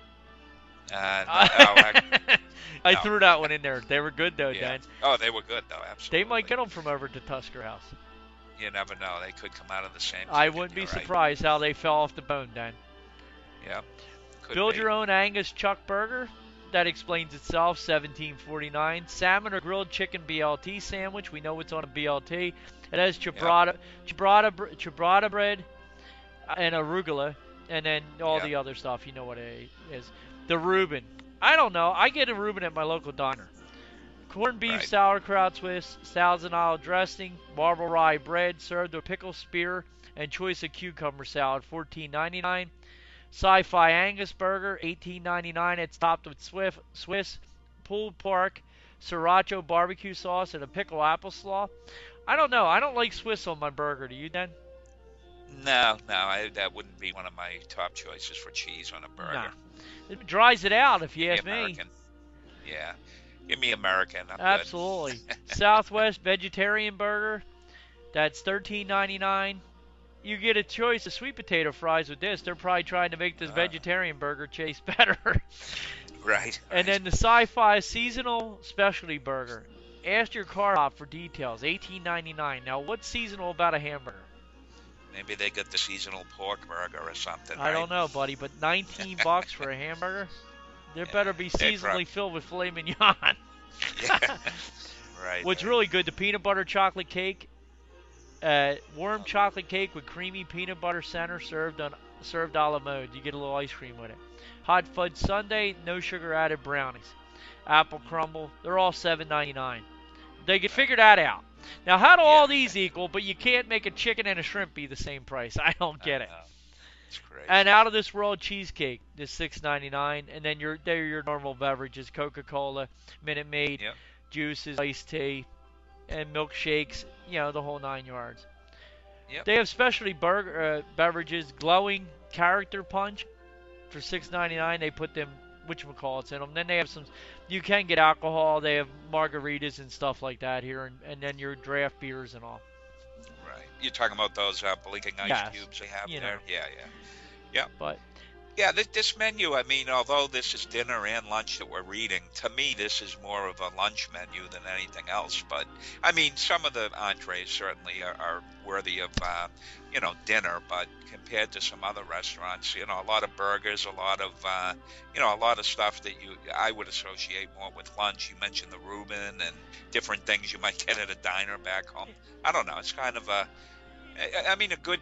A: I
B: no.
A: threw that one in there. They were good though,
B: Yeah.
A: Dan.
B: Oh, they were good though, absolutely.
A: They might get them from over to Tusker House.
B: You never know. They could come out of the same.
A: I
B: chicken,
A: wouldn't be
B: you're right.
A: surprised how they fell off the bone, Dan.
B: Yeah. Could
A: Build
B: be.
A: your own Angus Chuck burger. That explains itself. $17.49. Salmon or grilled chicken BLT sandwich. We know what's on a BLT. It has ciabatta bread, and arugula, and then all the other stuff. You know what it is. The Reuben. I don't know. I get a Reuben at my local diner. Corned beef,
B: Right.
A: sauerkraut Swiss, Thousand Isle dressing, marble rye bread, served with pickle spear, and choice of cucumber salad. $14.99. Sci-Fi Angus burger, $18.99. It's topped with Swiss pulled pork, sriracha barbecue sauce, and a pickle applesauce. I don't know. I don't like Swiss on my burger. Do you, then?
B: No, that wouldn't be one of my top choices for cheese on a burger.
A: Nah. It dries it out, if you
B: Give
A: ask
B: me
A: me.
B: American. Yeah. Give me American. I'm good.
A: Absolutely. Southwest vegetarian burger. That's $13.99. you get a choice of sweet potato fries with this. They're probably trying to make this
B: Uh,
A: vegetarian burger taste better.
B: right,
A: And
B: right.
A: then the Sci-Fi seasonal specialty burger. Ask your car shop for details. $18.99. Now, what's seasonal about a hamburger?
B: Maybe they got the seasonal pork burger or something,
A: I
B: right?
A: don't know, buddy, but 19 bucks for a hamburger? There better be
B: They
A: seasonally filled with filet mignon.
B: yeah, right.
A: What's
B: right.
A: really good, the peanut butter chocolate cake. Warm chocolate cake with creamy peanut butter center served a la mode. You get a little ice cream with it. Hot fudge sundae, no sugar added brownies. Apple crumble, they're all $7.99. They could figure that out. Now, how do all
B: Yeah,
A: these equal, but you can't make a chicken and a shrimp be the same price? I don't
B: I
A: get it.
B: know. It's crazy.
A: And out of this world cheesecake is $6.99, and then they're your normal beverages: Coca-Cola, Minute Maid,
B: Yep.
A: juices, iced tea, and milkshakes. The whole 9 yards.
B: Yep.
A: They have specialty beverages: glowing character punch for $6.99. They put them whatchamacallits in them. Then they have some. You can get alcohol. They have margaritas and stuff like that here, and then your draft beers and all.
B: Right. You're talking about those blinking ice
A: Yes,
B: cubes they have
A: you
B: there?
A: know.
B: Yeah, yeah.
A: But
B: Yeah, this menu, I mean, although this is dinner and lunch that we're reading, to me this is more of a lunch menu than anything else. But, I mean, some of the entrees certainly are worthy of, dinner, but compared to some other restaurants, a lot of burgers, a lot of, a lot of stuff that I would associate more with lunch. You mentioned the Reuben and different things you might get at a diner back home. I don't know, it's kind of a good.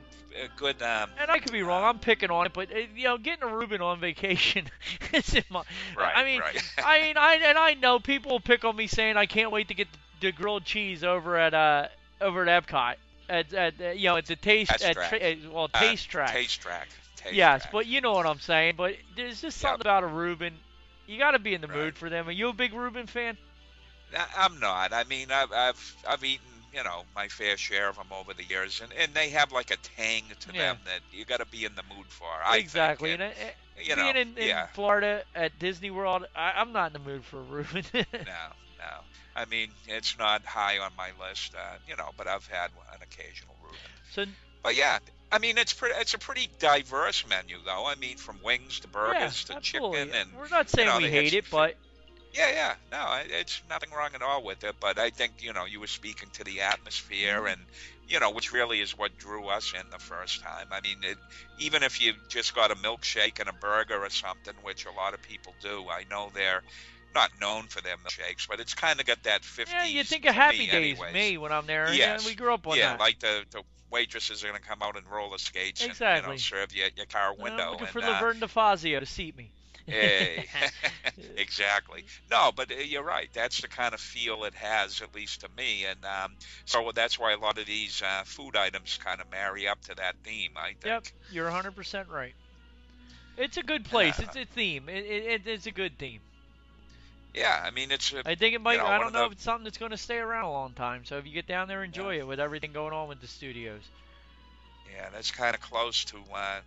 A: and I could be wrong. I'm picking on it, but getting a Reuben on vacation isn't my.
B: Right,
A: I mean,
B: right.
A: I know people will pick on me saying I can't wait to get the grilled cheese over at Epcot. It's a taste
B: Taste track.
A: taste track.
B: Taste track.
A: Yes,
B: Track.
A: but you know what I'm saying. But there's just something about a Reuben. You got to be in the
B: Right.
A: mood for them. Are you a big Reuben fan?
B: I'm not. I mean, I've eaten, my fair share of them over the years, and they have like a tang to
A: Yeah.
B: them that you got to be in the mood for.
A: Exactly.
B: I think.
A: And, being in
B: yeah.
A: Florida at Disney World, I'm not in the mood for a Reuben.
B: No. I mean, it's not high on my list, but I've had an occasional Reuben.
A: So
B: But yeah, I mean, it's a pretty diverse menu, though. I mean, from wings to burgers to
A: absolutely.
B: chicken, and
A: We're not saying we
B: they had
A: hate
B: some
A: it, but
B: yeah, no, it's nothing wrong at all with it. But I think you were speaking to the atmosphere, and which really is what drew us in the first time. I mean, even if you just got a milkshake and a burger or something, which a lot of people do, I know they're not known for their milkshakes, but it's kind of got that 50s.
A: yeah, you think of Happy Days,
B: anyways.
A: me when I'm there.
B: Yes.
A: Yeah, we grew up on
B: Yeah,
A: that.
B: like the waitresses are going to come out in roller skates
A: Exactly.
B: and serve you at your car
A: I'm
B: window.
A: looking
B: and,
A: for Laverne DeFazio to seat me.
B: Hey, exactly. No, but you're right. That's the kind of feel it has, at least to me. And so that's why a lot of these food items kind of marry up to that theme, I think.
A: Yep, you're 100% right. It's a good place.
B: Uh,
A: It's a theme. It's a good theme.
B: Yeah, I mean, it's.
A: I think it might. I
B: one
A: don't
B: of
A: know
B: the-
A: if it's something that's going to stay around a long time. So if you get down there, enjoy it with everything going on with the studios.
B: Yeah, that's kind of close to,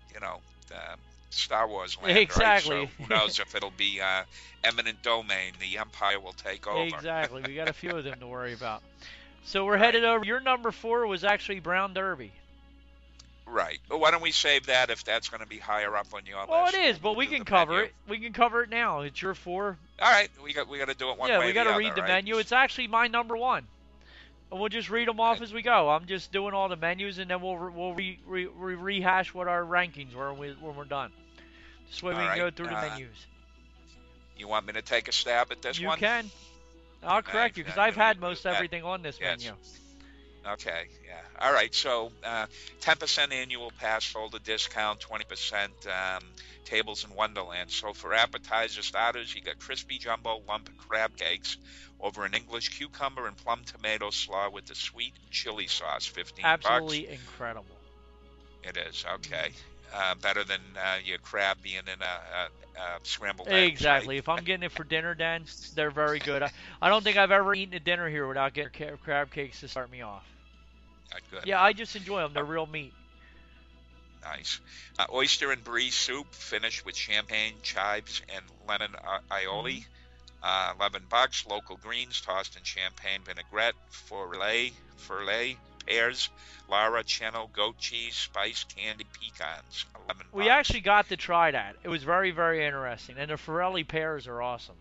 B: Star Wars land,
A: Exactly.
B: Right? So who knows if it'll be eminent domain, the Empire will take over.
A: Exactly. We got a few of them to worry about. So we're headed over. Your number 4 was actually Brown Derby.
B: Right. But why don't we save that if that's going to be higher up on your
A: Well,
B: list?
A: it is, but we
B: do
A: can
B: the
A: cover
B: menu.
A: it. We can cover it now. It's your 4.
B: All right, we got to do it one way.
A: Yeah, we
B: got to
A: read the menu. It's actually my number 1. And we'll just read them off as we go. I'm just doing all the menus, and then we'll rehash what our rankings were when we're done. This way we
B: All
A: can go
B: right,
A: through the menus.
B: You want me to take a stab at this
A: You
B: one?
A: can. I'll correct you because I've had most everything on this
B: Yes.
A: menu.
B: Okay, yeah. All right, so 10% annual pass holder discount, 20% tables in Wonderland. So for appetizer starters, you got crispy jumbo lump crab cakes over an English cucumber and plum tomato slaw with the sweet chili sauce, $15.
A: Absolutely incredible.
B: It is, okay. Better than your crab being in a scrambled eggs,
A: Exactly.
B: right?
A: If I'm getting it for dinner, Dan, they're very good. I don't think I've ever eaten a dinner here without getting crab cakes to start me off.
B: Good.
A: Yeah, I just enjoy them. They're real meat.
B: Nice. Oyster and brie soup, finished with champagne, chives, and lemon aioli. $11. Local greens tossed in champagne vinaigrette. Filet pears, Lara, Cheno, goat cheese, spiced candy pecans, $11.
A: We actually got to try that. It was very, very interesting. And the Forelli pears are awesome.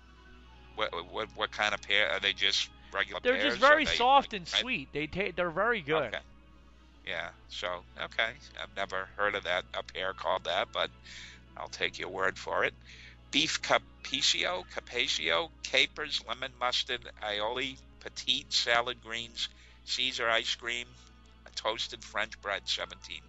B: What kind of pear? Are they just regular
A: They're
B: pears?
A: just very
B: Are they,
A: soft
B: like,
A: and sweet. They're very good.
B: Okay. Yeah, so, okay. I've never heard of that, a pear called that, but I'll take your word for it. Beef capriccio, capers, lemon mustard, aioli, petite, salad greens, Caesar ice cream, a toasted French bread, $17.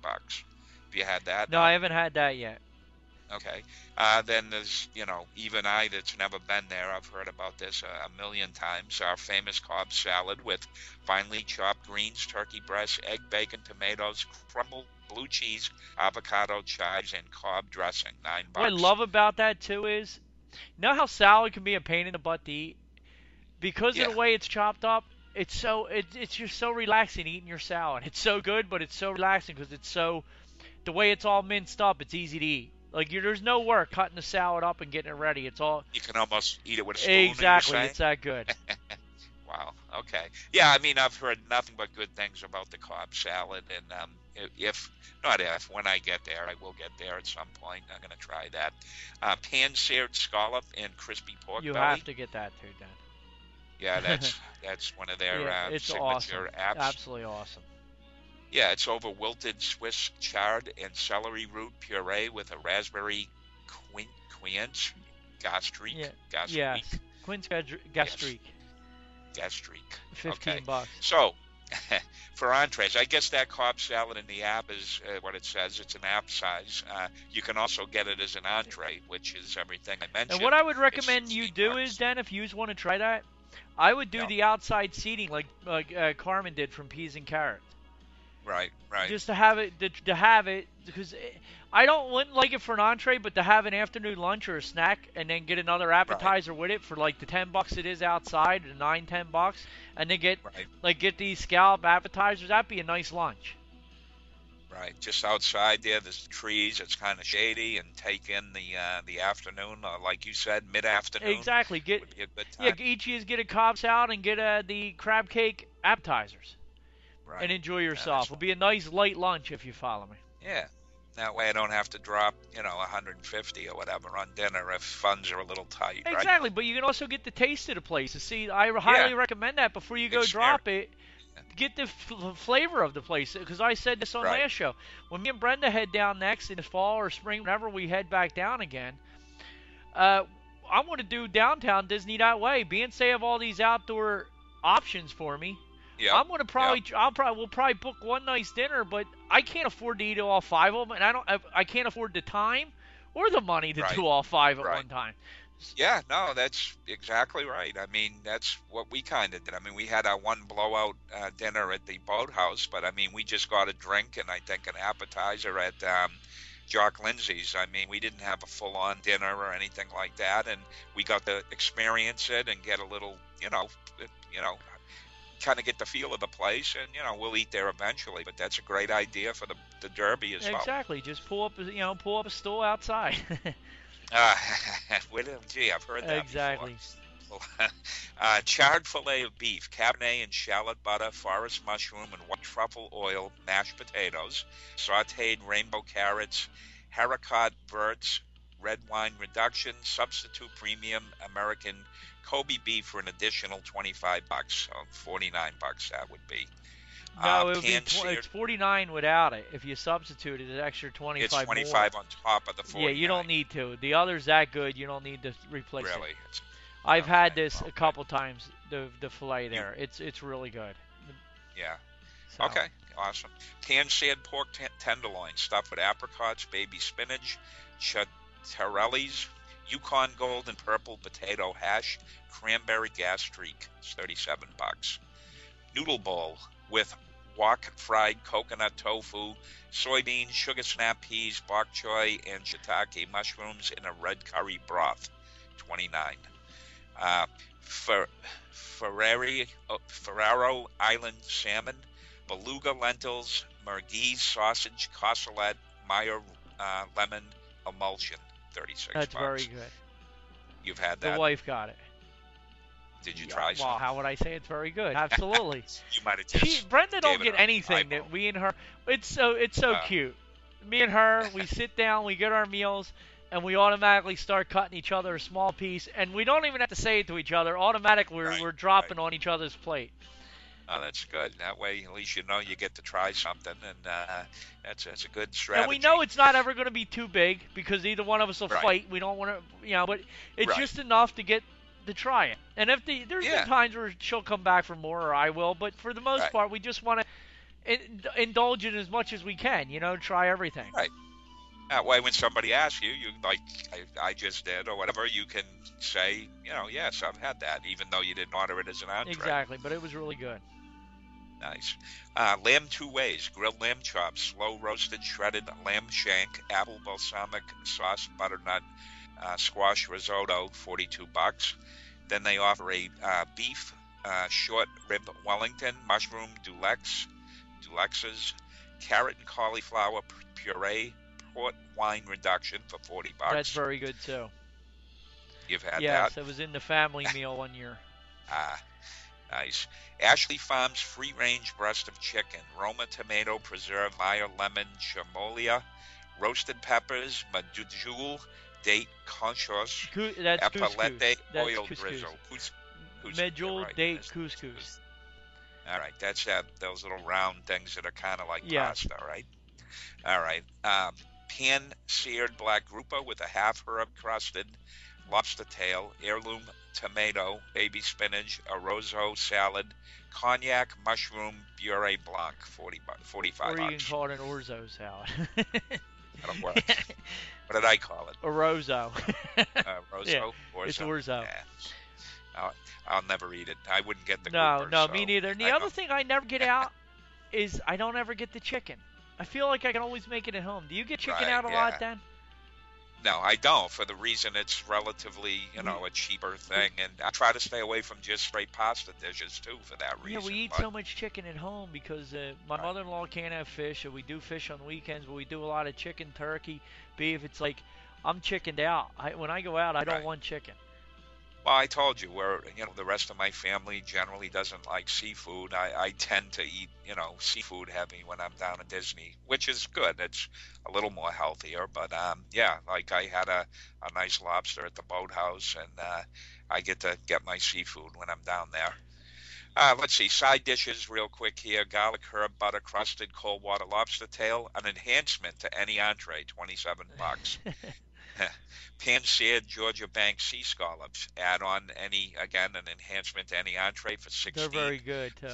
B: Have you had that?
A: No, I haven't had that yet.
B: Okay. Then there's, even I that's never been there, I've heard about this a million times. Our famous Cobb salad with finely chopped greens, turkey breast, egg, bacon, tomatoes, crumbled blue cheese, avocado, chives, and Cobb dressing, $9.
A: What I love about that, too, is, you know how salad can be a pain in the butt to eat? Because of the way it's chopped up, it's just so relaxing eating your salad. It's so good, but it's so relaxing because the way it's all minced up, it's easy to eat. Like, there's no work cutting the salad up and getting it ready. It's all...
B: You can almost eat it with a spoon.
A: Exactly, it's that good.
B: Wow, okay. Yeah, I mean, I've heard nothing but good things about the Cobb salad, and when I get there, I will get there at some point. I'm going to try that. Pan-seared scallop and crispy pork
A: You
B: belly.
A: have to get that, too, Dan.
B: Yeah, that's one of their
A: it's
B: signature
A: awesome.
B: apps.
A: Absolutely awesome.
B: Yeah, it's over wilted Swiss chard and celery root puree with a raspberry quince gastrique.
A: Yes, quince gastrique.
B: Gastrique.
A: $15.
B: So, for entrees, I guess that Cobb salad in the app is what it says. It's an app size. You can also get it as an entree, which is everything I mentioned.
A: And what I would recommend you do is, then, if you want to try that, I would do the outside seating like Carmen did from Peas and Carrots.
B: Right.
A: Just to have it, because I wouldn't like it for an entree, but to have an afternoon lunch or a snack and then get another appetizer with it for like the $10 it is outside, the $9-10, and then get these scallop appetizers. That'd be a nice lunch.
B: Right, just outside there, there's trees. It's kind of shady, and take in the afternoon, like you said, mid-afternoon.
A: Exactly.
B: Would be a good time.
A: Yeah, each is get a Cobb salad and get the crab cake appetizers.
B: Right.
A: And enjoy yourself. It'll be a nice light lunch if you follow me.
B: Yeah. That way I don't have to drop, $150 or whatever on dinner if funds are a little tight.
A: Exactly,
B: right?
A: but you can also get the taste of the place. See, I highly recommend that before you go drop it. Get the flavor of the place, because I said this on last show. When me and Brenda head down next in the fall or spring, whenever we head back down again, I want to do downtown Disney that way. Beyonce have all these outdoor options for me.
B: Yep.
A: I'm gonna we'll probably book one nice dinner, but I can't afford to eat all 5 of them, and I can't afford the time or the money to do all 5 at one time.
B: Yeah, no, that's exactly right. I mean, that's what we kind of did. I mean, we had our one blowout dinner at the Boathouse, but I mean, we just got a drink and I think an appetizer at Jock Lindsay's. I mean, we didn't have a full-on dinner or anything like that, and we got to experience it and get a little, kind of get the feel of the place, and we'll eat there eventually. But that's a great idea for the Derby as well.
A: Exactly. Just pull up a stool outside.
B: Gee, I've heard that
A: exactly.
B: before. Charred filet of beef, Cabernet and shallot butter, forest mushroom and white truffle oil, mashed potatoes, sautéed rainbow carrots, haricot verts, red wine reduction, substitute premium American Kobe beef for an additional $25, so $49 that would be.
A: No, it's $49 without it. If you substitute it, it's extra $25.
B: It's $25
A: more.
B: On top of the $49.
A: Yeah, you don't need to. The other's that good. You don't need to replace it.
B: Really?
A: I've had this a couple times. The fillet there, it's really good.
B: Yeah.
A: So.
B: Okay. Awesome. Pan-seared pork tenderloin stuffed with apricots, baby spinach, chanterelles, Yukon Gold and purple potato hash, cranberry gastrique. It's $37. Noodle bowl with wok fried coconut tofu, soybeans, sugar snap peas, bok choy, and shiitake mushrooms in a red curry broth. $29. Ferrero Island salmon, beluga lentils, merguez sausage, cassolet, Meyer lemon emulsion. $36.
A: That's very good.
B: You've had that?
A: The wife got it.
B: Did you
A: Yeah,
B: try
A: well,
B: some?
A: how would I say it's very good? Absolutely.
B: You might have just
A: Brenda don't
B: gave it
A: get
B: an
A: anything
B: eyeball.
A: that we and her. It's so
B: Uh,
A: cute. Me and her, we sit down, we get our meals, and we automatically start cutting each other a small piece, and we don't even have to say it to each other. Automatically,
B: right,
A: we're
B: right.
A: dropping on each other's plate.
B: Oh, that's good. That way, at least you know you get to try something, and that's a good
A: And we
B: strategy.
A: know it's not ever going to be too big because either one of us will
B: Right,
A: fight. We don't want to, but it's
B: right.
A: just enough to get to try it. And if there's been
B: Yeah,
A: times where she'll come back for more, or I will, but for the most
B: right,
A: part, we just want to indulge in as much as we can. Try everything.
B: right. That way, when somebody asks you, like I just did or whatever, you can say, yes, I've had that, even though you didn't order it as an entree.
A: Exactly, but it was really good.
B: Nice. Lamb two ways: grilled lamb chops, slow roasted shredded lamb shank, apple balsamic sauce, butternut, squash risotto, $42. Then they offer a beef short rib Wellington, mushroom dulexes, carrot and cauliflower puree, port wine reduction for $40.
A: That's very good too.
B: You've had
A: Yes,
B: that?
A: it was in the family meal one year.
B: Ah, nice. Ashley Farms free-range breast of chicken, Roma tomato preserve, Meyer lemon chamolia, roasted peppers, medjool, date conchos,
A: That's
B: epalete
A: couscous. That's
B: oil
A: couscous.
B: drizzle.
A: Medjool
B: Right.
A: date
B: That's
A: couscous.
B: All right, that's those little round things that are kind of like
A: Yes.
B: pasta, right? All right. Pan-seared black grouper with a half-herb crusted lobster tail, heirloom tomato, baby spinach, arrozo salad, cognac, mushroom, beurre blanc, $45.
A: Or you can call it an orzo salad.
B: That'll work. What did I call it?
A: Orzo.
B: Rosso?
A: Yeah,
B: Orzo?
A: it's orzo.
B: Yeah. I'll never eat it. I wouldn't get the
A: No,
B: grouper.
A: no,
B: So
A: me neither. And the
B: I
A: other
B: don't-
A: thing I never get out is I don't ever get the chicken. I feel like I can always make it at home. Do you get chicken
B: Right,
A: out a
B: yeah.
A: lot then?
B: No, I don't, for the reason it's relatively, a cheaper thing, and I try to stay away from just straight pasta dishes too for that
A: Yeah,
B: reason.
A: we eat
B: but-
A: so much chicken at home because my
B: Right.
A: mother-in-law can't have fish, so we do fish on weekends, but we do a lot of chicken, turkey, beef. It's like I'm chickened out. When I go out, I don't
B: Right.
A: want chicken.
B: Well, I told you, the rest of my family generally doesn't like seafood. I tend to eat, seafood heavy when I'm down at Disney, which is good. It's a little more healthier, but like I had a nice lobster at the boathouse, and I get to get my seafood when I'm down there. Let's see, side dishes real quick here: garlic herb butter crusted cold water lobster tail, an enhancement to any entree, $27. Pan-seared Georgia Bank sea scallops, add on an enhancement to any entree for $16.
A: They're very good too.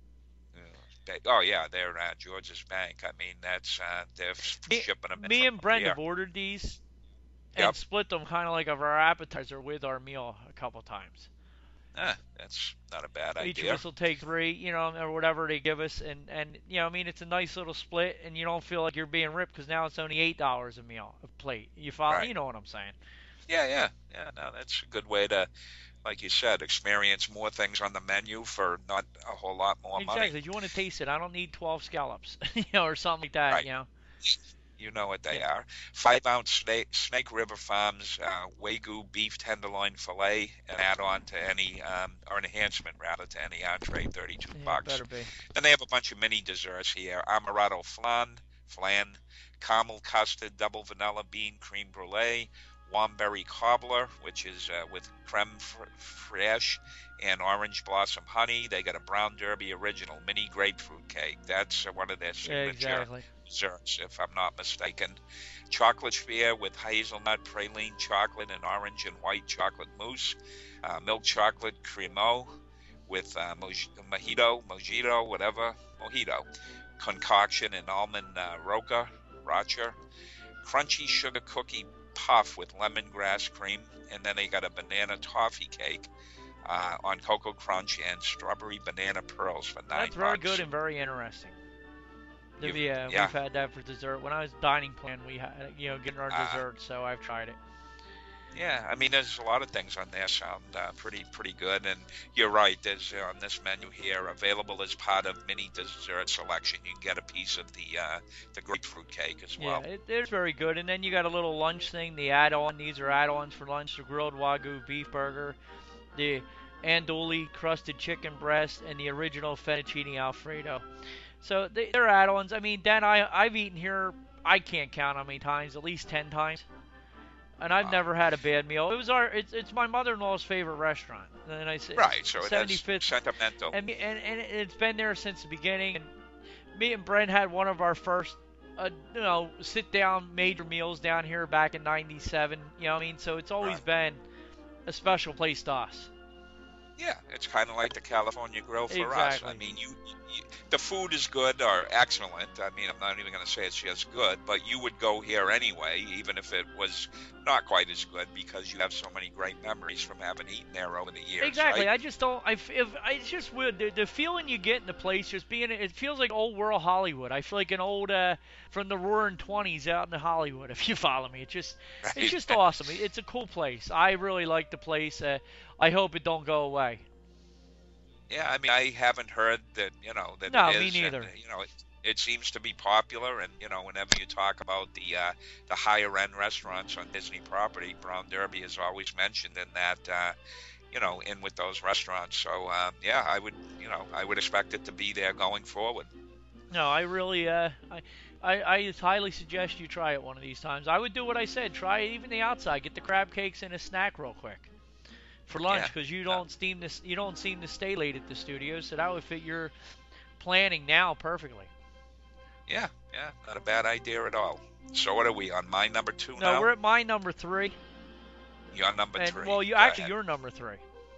B: Oh yeah, they're Georgia's Bank. I mean, that's they're shipping them in
A: Me
B: from
A: and Brenda
B: here.
A: have ordered these and
B: Yep.
A: split them kind of like of our appetizer with our meal a couple times.
B: That's not a bad
A: Each of
B: idea.
A: us will take three, or whatever they give us, and it's a nice little split, and you don't feel like you're being ripped because now it's only $8 a meal, a plate. You follow?
B: Right.
A: You know what I'm saying?
B: Yeah. No, that's a good way to, like you said, experience more things on the menu for not a whole lot more
A: Exactly.
B: money.
A: You want to taste it. I don't need 12 scallops, or something like that.
B: Right. You know what they are. 5-ounce Snake River Farms Wagyu beef tenderloin fillet, and add on to any, or enhancement rather, to any entree, $32.
A: Yeah, better be.
B: Then they have a bunch of mini desserts here: amaretto flan, caramel custard, double vanilla bean creme brulee, Womberry cobbler, which is with creme fraiche and orange blossom honey. They got a brown derby original mini grapefruit cake. That's one of their
A: Yeah,
B: signature
A: exactly.
B: desserts, if I'm not mistaken. Chocolate sphere with hazelnut, praline chocolate, and orange and white chocolate mousse. Milk chocolate cremeux with mojito, concoction and almond rocha. Crunchy sugar cookie puff with lemongrass cream, and then they got a banana toffee cake on Cocoa Crunch and strawberry banana pearls for $9.
A: That's very good and very interesting. We've had that for dessert. When I was dining plan, we had getting our dessert, so I've tried it.
B: Yeah, I mean, there's a lot of things on there sound pretty good, and you're right. There's on this menu here, available as part of mini dessert selection. You can get a piece of the grapefruit cake as well.
A: Yeah, it's very good. And then you got a little lunch thing, the add-on. These are add-ons for lunch: the grilled Wagyu beef burger, the andouille crusted chicken breast, and the original fettuccine alfredo. So they're add-ons. I mean, Dan, I've eaten here. I can't count how many times, at least 10 times, and I've never had a bad meal. It's my mother-in-law's favorite restaurant, and I said
B: Right, so it has
A: 75th,
B: sentimental.
A: and it's been there since the beginning. And me and Brent had one of our first, sit-down major meals down here back in '97. You know what I mean? So it's always
B: Right.
A: been a special place to us.
B: Yeah, it's kind of like the California Grill for us.
A: Exactly.
B: I mean, the food is good or excellent. I mean, I'm not even going to say it's just good, but you would go here anyway, even if it was not quite as good, because you have so many great memories from having eaten there over the years.
A: Exactly.
B: Right?
A: I just don't. It's just weird. The feeling you get in the place, just being, it feels like old world Hollywood. I feel like an old from the Roaring '20s out in Hollywood. If you follow me, it's
B: Right.
A: just awesome. It's a cool place. I really like the place. I hope it don't go away.
B: Yeah, I mean, I haven't heard that, that
A: No,
B: it
A: me
B: is.
A: neither.
B: And, it seems to be popular, and, whenever you talk about the higher end restaurants on Disney property, Brown Derby is always mentioned in that, in with those restaurants. So, yeah, I would expect it to be there going forward.
A: No, I really, I highly suggest you try it one of these times. I would do what I said. Try it even the outside. Get the crab cakes and a snack real quick for lunch,
B: Yeah.
A: because you don't seem to stay late at the studio, so that would fit your planning now perfectly.
B: Yeah, not a bad idea at all. So what are we on? My number 2
A: No,
B: now?
A: we're at my number 3.
B: You're number
A: And
B: 3.
A: well,
B: Go ahead.
A: you're number 3.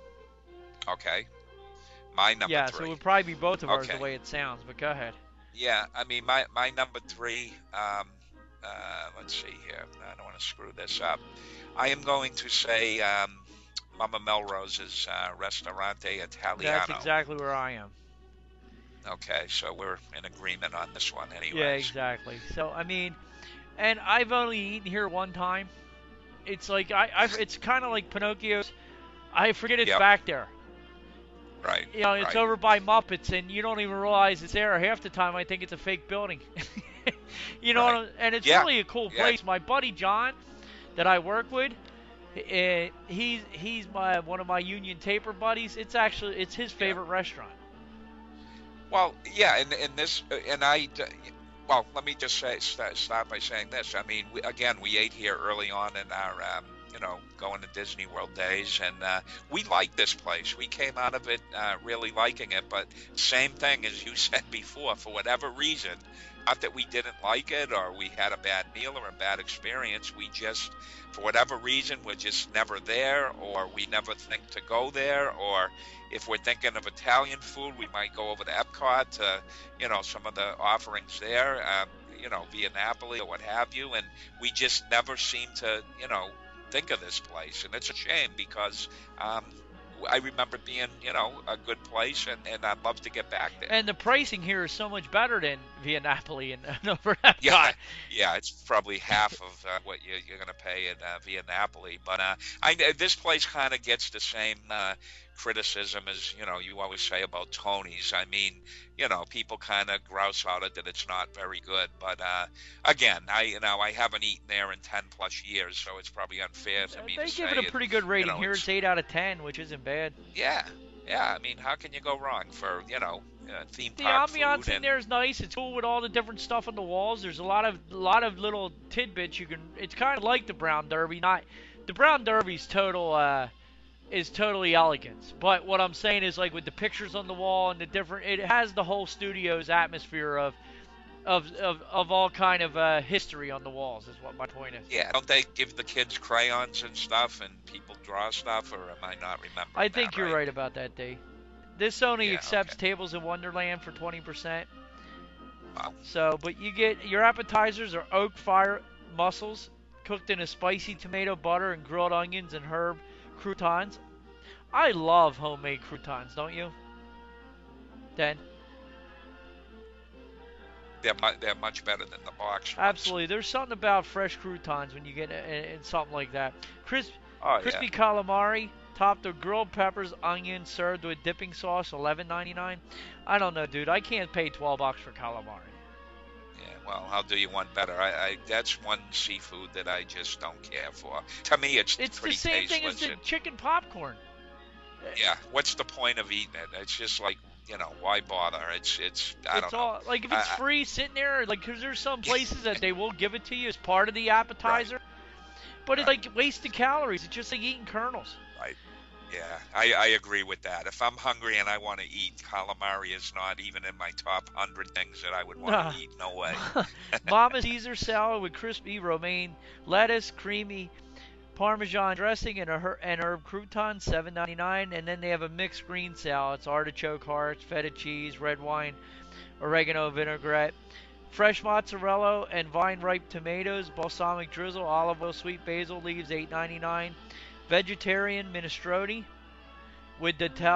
B: Okay. My number 3.
A: Yeah, so it would probably be both of ours
B: Okay.
A: the way it sounds. But go ahead.
B: Yeah, I mean, my number 3, let's see here. I don't want to screw this up. I am going to say Mama Melrose's Ristorante Italiano.
A: That's exactly where I am.
B: Okay, so we're in agreement on this one anyways.
A: Yeah, exactly. So, I mean, and I've only eaten here one time. It's like, it's kind of like Pinocchio's. I forget it's
B: Yep.
A: back there.
B: Right.
A: It's
B: right.
A: over by Muppets, and you don't even realize it's there. Half the time, I think it's a fake building.
B: Right.
A: And it's
B: Yeah.
A: really a cool
B: Yeah.
A: place. My buddy John, that I work with, he's one of my union taper buddies. It's his favorite restaurant.
B: Well, yeah, and this, well, let me just start by saying this. I mean, we ate here early on in our, going to Disney World days, and we liked this place. We came out of it really liking it, but same thing as you said before, for whatever reason, not that we didn't like it or we had a bad meal or a bad experience, we just, for whatever reason, we're just never there, or we never think to go there, or if we're thinking of Italian food, we might go over to Epcot to, some of the offerings there, via Napoli or what have you, and we just never seem to, think of this place, and it's a shame because I remember it being, a good place, and I'd love to get back there.
A: And the pricing here is so much better than Via Napoli and over at Epcot.
B: Yeah, it's probably half of what you're going to pay at Via Napoli. But this place kind of gets the same criticism as, you always say about Tony's. I mean, people kind of grouse out it that it's not very good. But again, I haven't eaten there in 10 plus years, so it's probably unfair to me
A: They
B: to
A: give
B: say
A: it a pretty good rating here.
B: it's-
A: It's 8 out of 10, which isn't bad.
B: Yeah. I mean, how can you go wrong for, theme
A: The
B: park
A: ambiance
B: food
A: in
B: and
A: there is nice. It's cool with all the different stuff on the walls. There's a lot of little tidbits you can. It's kind of like the Brown Derby. Not the Brown Derby's totally elegant. But what I'm saying is, like, with the pictures on the wall and the different, it has the whole studio's atmosphere of all kind of history on the walls. Is what my point is.
B: Yeah, don't they give the kids crayons and stuff, and people draw stuff, or am I not remembering?
A: I think you're right about that, Dave. This only
B: Yeah,
A: accepts
B: okay.
A: Tables in Wonderland for 20%.
B: Wow.
A: So, but you get your appetizers are oak fire mussels cooked in a spicy tomato butter and grilled onions and herb croutons. I love homemade croutons, don't you? Dan?
B: They're much better than the box ones.
A: Absolutely. There's something about fresh croutons when you get in something like that. Crispy calamari, topped with grilled peppers, onions, served with dipping sauce, $11.99. I don't know, dude. I can't pay $12 for calamari.
B: Yeah, well, I'll do you one better. I that's one seafood that I just don't care for. To me, it's
A: It's the
B: pretty
A: same thing as
B: tasteless.
A: the chicken popcorn.
B: Yeah, what's the point of eating it? It's just like, why bother? I don't
A: It's
B: know.
A: all like if it's free sitting there, like because there's some places that they will give it to you as part of the appetizer,
B: Right,
A: but it's
B: right,
A: like wasted calories. It's just like eating kernels.
B: right. Yeah, I agree with that. If I'm hungry and I want to eat, calamari is not even in my top 100 things that I would want
A: Nah.
B: to eat. No way.
A: Mama Caesar salad with crispy romaine lettuce, creamy Parmesan dressing, and herb croutons, $7.99. And then they have a mixed green salad. It's artichoke hearts, feta cheese, red wine, oregano vinaigrette, fresh mozzarella and vine-ripe tomatoes, balsamic drizzle, olive oil, sweet basil leaves, $8.99. Vegetarian minestrone with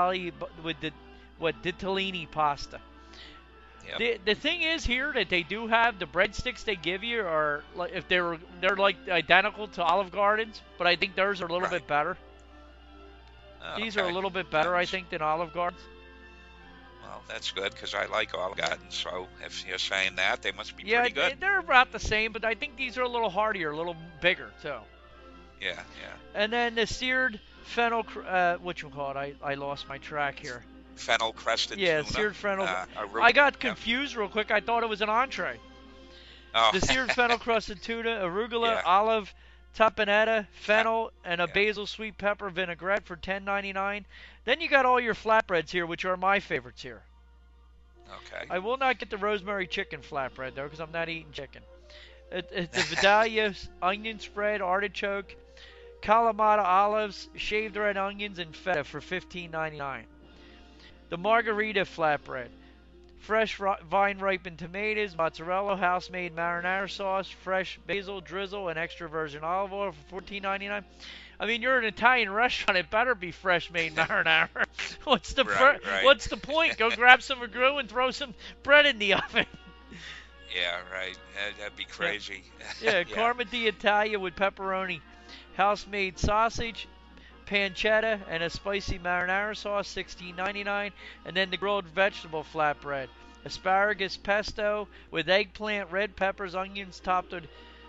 A: ditalini pasta.
B: Yep.
A: The thing is here that they do have the breadsticks they give you are like if they're like identical to Olive Garden's, but I think theirs are a little
B: Right.
A: bit better. These are a
B: Okay.
A: little bit better, I think, than Olive Garden's.
B: Well, that's good because I like Olive Garden. So if you're saying that, they must be
A: Yeah,
B: pretty good.
A: they're about the same, but I think these are a little heartier, a little bigger too.
B: Yeah, yeah.
A: And then the seared fennel, whatchamacallit? I lost my track here.
B: Fennel crested
A: Yeah,
B: tuna.
A: seared fennel.
B: Arugula.
A: I got
B: Yep.
A: confused real quick. I thought it was an entree.
B: Oh.
A: The seared fennel crusted tuna, arugula,
B: Yeah.
A: olive, tapeneta, fennel, and a
B: Yeah.
A: basil sweet pepper vinaigrette for $10.99. Then you got all your flatbreads here, which are my favorites here.
B: Okay.
A: I will not get the rosemary chicken flatbread though, because I'm not eating chicken. It's the Vidalia onion spread, artichoke, Kalamata olives, shaved red onions, and feta for $15.99. The margarita flatbread. Fresh vine-ripened tomatoes, mozzarella, house-made marinara sauce, fresh basil drizzle, and extra virgin olive oil for $14.99. I mean, you're an Italian restaurant. It better be fresh-made marinara. What's the
B: Right.
A: What's the point? Go grab some ragu and throw some bread in the oven.
B: Yeah, right. That'd be crazy.
A: Yeah, Carmen d'Italia with pepperoni, house-made sausage, pancetta, and a spicy marinara sauce, $16.99. And then the grilled vegetable flatbread, asparagus pesto with eggplant, red peppers, onions, topped with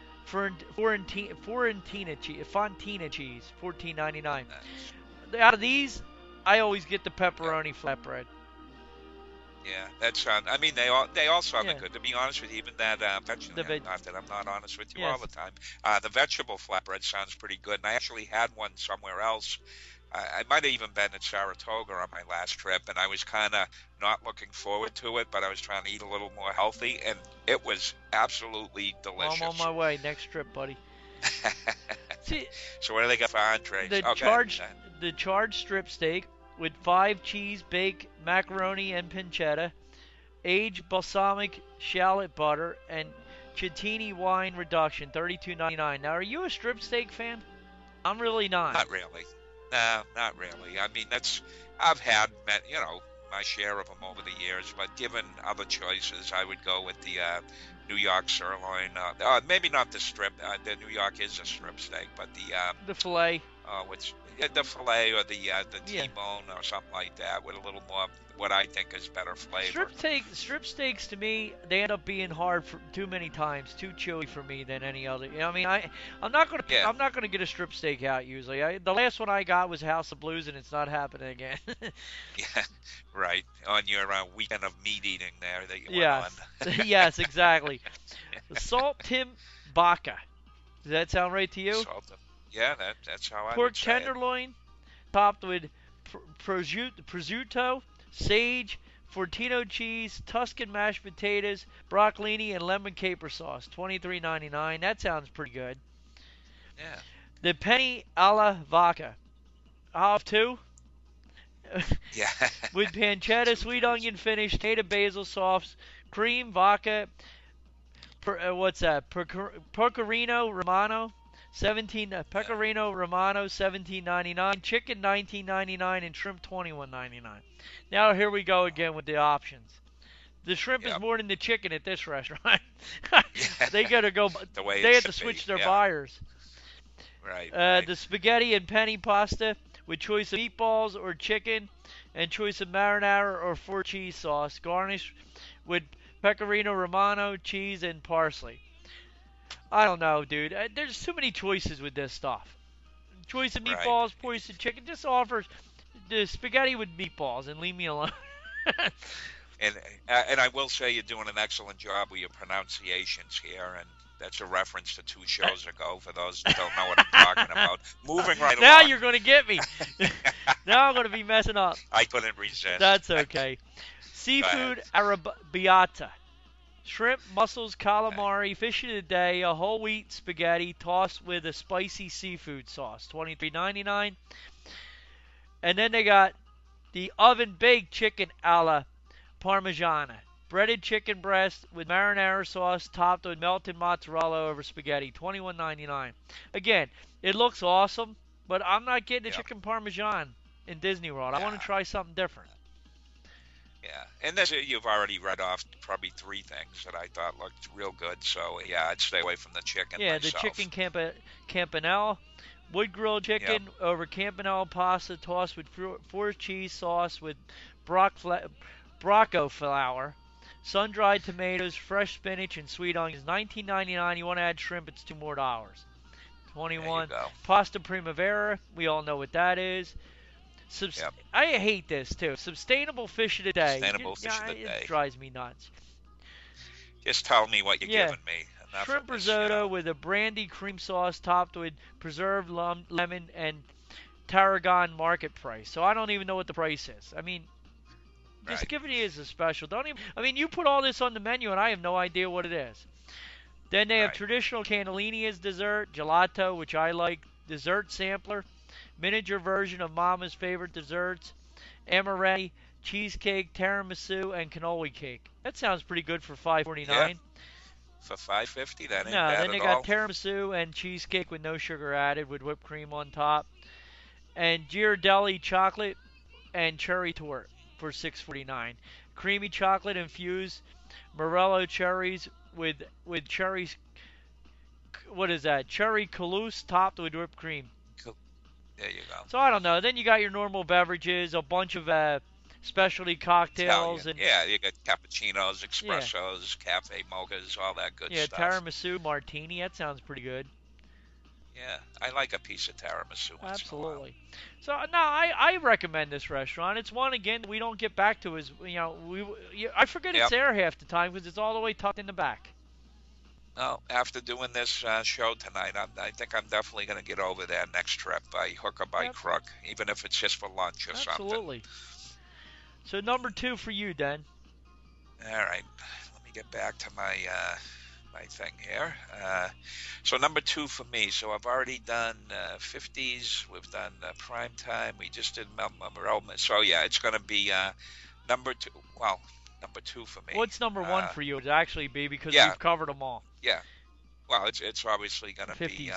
A: Fontina cheese, $14.99. Out of these, I always get the pepperoni flatbread.
B: Yeah, that sound. I mean, they all sound
A: Yeah.
B: good. To be honest with you, even that vegetable. Not that I'm not honest with you
A: Yes.
B: all the time. The vegetable flatbread sounds pretty good, and I actually had one somewhere else. I might have even been at Saratoga on my last trip, and I was kind of not looking forward to it, but I was trying to eat a little more healthy, and it was absolutely delicious.
A: I'm on my way. Next trip, buddy. See,
B: So what do they got for entrees?
A: the charged strip steak with 5 cheese baked macaroni and pancetta, aged balsamic shallot butter, and Chianti wine reduction, $32.99. Now, are you a strip steak fan? I'm really not.
B: Not really. No, not really. I mean, I've had, my share of them over the years, but given other choices, I would go with the New York sirloin. Maybe not the strip. The New York is a strip steak, but
A: The filet.
B: the filet or the T-bone or something like that with a little more what I think is better flavor.
A: Strip steaks to me, they end up being hard for too many times, too chewy for me than any other. I mean, I'm not gonna get a strip steak out usually. The last one I got was House of Blues, and it's not happening again.
B: Yeah, right. On your weekend of meat eating there that you
A: Yes,
B: went on.
A: yes, exactly. The Salt Tim Baca. Does that sound right to you?
B: Yeah, that's how I
A: Pork
B: would say it.
A: tenderloin, topped with prosciutto, sage, Fortino cheese, Tuscan mashed potatoes, broccolini, and lemon caper sauce. $23.99. That sounds pretty good.
B: Yeah.
A: The penny alla vodka. I'll have 2.
B: Yeah.
A: With pancetta, sweet onion finish, native basil sauce, cream, vodka. What's that? Pecorino Romano. Pecorino Romano, $17.99, chicken $19.99, and shrimp $21.99. Now here we go again with the options. The shrimp is more than the chicken at this restaurant. They gotta go. They have to switch their buyers.
B: Right.
A: The spaghetti and penne pasta with choice of meatballs or chicken, and choice of marinara or 4 cheese sauce, garnished with pecorino romano, cheese, and parsley. I don't know, dude. There's too many choices with this stuff. Choice of meatballs, choice of chicken. Just offers the spaghetti with meatballs and leave me alone.
B: And I will say you're doing an excellent job with your pronunciations here, and that's a reference to 2 shows ago for those that don't know what I'm talking about. Moving right
A: Now
B: along.
A: you're going to get me. Now I'm going to be messing up.
B: I couldn't resist.
A: That's okay. Seafood arrabbiata. Shrimp, mussels, calamari, fish of the day, a whole wheat spaghetti tossed with a spicy seafood sauce. $23.99. And then they got the oven baked chicken alla Parmigiana. Breaded chicken breast with marinara sauce topped with melted mozzarella over spaghetti. $21.99. Again, it looks awesome, but I'm not getting a chicken parmesan in Disney World. I want to try something different.
B: Yeah, and this, you've already read off probably 3 things that I thought looked real good. So yeah, I'd stay away from the chicken.
A: Yeah,
B: myself.
A: The chicken campanelle, wood grilled chicken over campanelle pasta tossed with 4 cheese sauce with Brocco flour, sun-dried tomatoes, fresh spinach, and sweet onions. $19.99. You want to add shrimp? It's $2 more. $21. Pasta primavera. We all know what that is. I hate this too. Sustainable fish of the day.
B: Sustainable fish of the day.
A: It drives me nuts.
B: Just tell me what you're giving me. Enough
A: shrimp risotto with a brandy cream sauce topped with preserved lemon and tarragon market price. So I don't even know what the price is. I mean, just give it as a special. Don't even. I mean, you put all this on the menu and I have no idea what it is. Then they have traditional cannellini as dessert, gelato, which I like, dessert sampler, miniature version of Mama's favorite desserts, amaretti, cheesecake, tiramisu, and cannoli cake. That sounds pretty good for $5.49.
B: Yeah. For $5.50, that ain't bad at all.
A: No, then they got tiramisu and cheesecake with no sugar added, with whipped cream on top, and Ghirardelli chocolate and cherry tort for $6.49. Creamy chocolate infused Morello cherries with cherries. What is that? Cherry Toulouse topped with whipped cream.
B: There you go.
A: So I don't know. Then you got your normal beverages, a bunch of specialty cocktails,
B: and you got cappuccinos, espressos, cafe mochas, all that good stuff.
A: Yeah, tiramisu, martini. That sounds pretty good.
B: Yeah, I like a piece of tiramisu.
A: Absolutely. So no, I recommend this restaurant. It's one again we don't get back to. I forget it's there half the time because it's all the way tucked in the back.
B: No, after doing this show tonight, I think I'm definitely going to get over there next trip by hook or by crook, even if it's just for lunch or something.
A: Absolutely. So number 2 for you, Dan.
B: All right. Let me get back to my my thing here. So number 2 for me. So I've already done 50s. We've done prime time. We just did Morel. So yeah, it's going to be number 2. Well, number 2 for me.
A: What's number 1 for you? It'd actually be because we've covered them all.
B: Yeah. Well, it's obviously going to be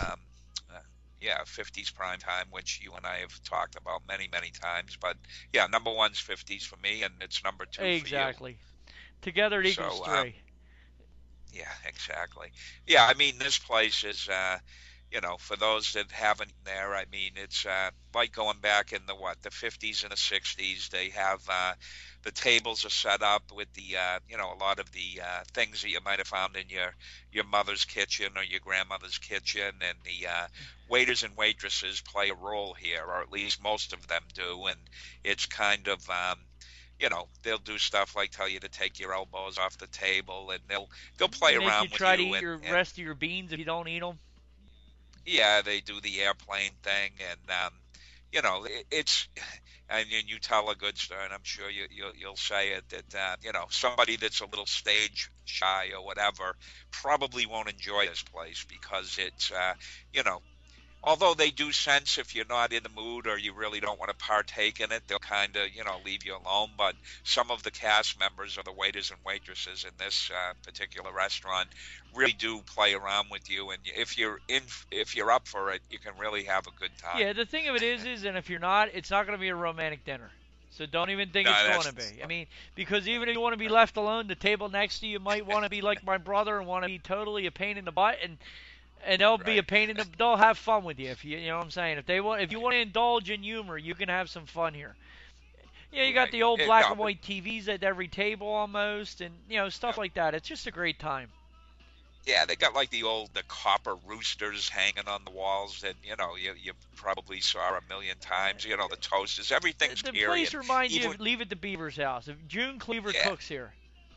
B: 50s prime time, which you and I have talked about many, many times. But yeah, number 1's 50s for me, and it's number 2 for you.
A: Exactly. Together it equals 3.
B: Yeah, exactly. Yeah, I mean, this place is, for those that haven't there, I mean, it's like going back in the 50s and the 60s. They have the tables are set up with the, a lot of the things that you might have found in your mother's kitchen or your grandmother's kitchen, and the waiters and waitresses play a role here, or at least most of them do, and it's kind of they'll do stuff like tell you to take your elbows off the table, and they'll play around with you.
A: Try to eat your rest of your beans if you don't eat them.
B: Yeah, they do the airplane thing, and it's. And you tell a good story, and I'm sure you'll say it, that somebody that's a little stage shy or whatever probably won't enjoy this place because it's although they do sense if you're not in the mood or you really don't want to partake in it, they'll kind of, leave you alone. But some of the cast members or the waiters and waitresses in this particular restaurant really do play around with you. And if you're up for it, you can really have a good time.
A: Yeah, the thing of it is, and if you're not, it's not going to be a romantic dinner. So don't even think it's going to be. I mean, because even if you want to be left alone, the table next to you might want to be like my brother and want to be totally a pain in the butt, and they'll be a pain in the. They'll have fun with you if you know what I'm saying. If you want to indulge in humor, you can have some fun here. Yeah, you got the old black and white TVs at every table almost, and stuff like that. It's just a great time.
B: Yeah, they got like the copper roosters hanging on the walls that you probably saw a million times. The toasters, everything's
A: The
B: here,
A: place
B: and
A: reminds you
B: even
A: of Leave It to Beaver's house. If June Cleaver
B: yeah,
A: cooks here.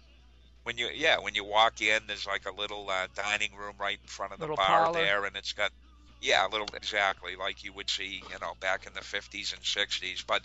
B: when you walk in, there's like a little dining room right in front of the
A: Little
B: bar
A: parlor.
B: there, and it's got yeah, a little exactly like you would see, back in the 50s and 60s. But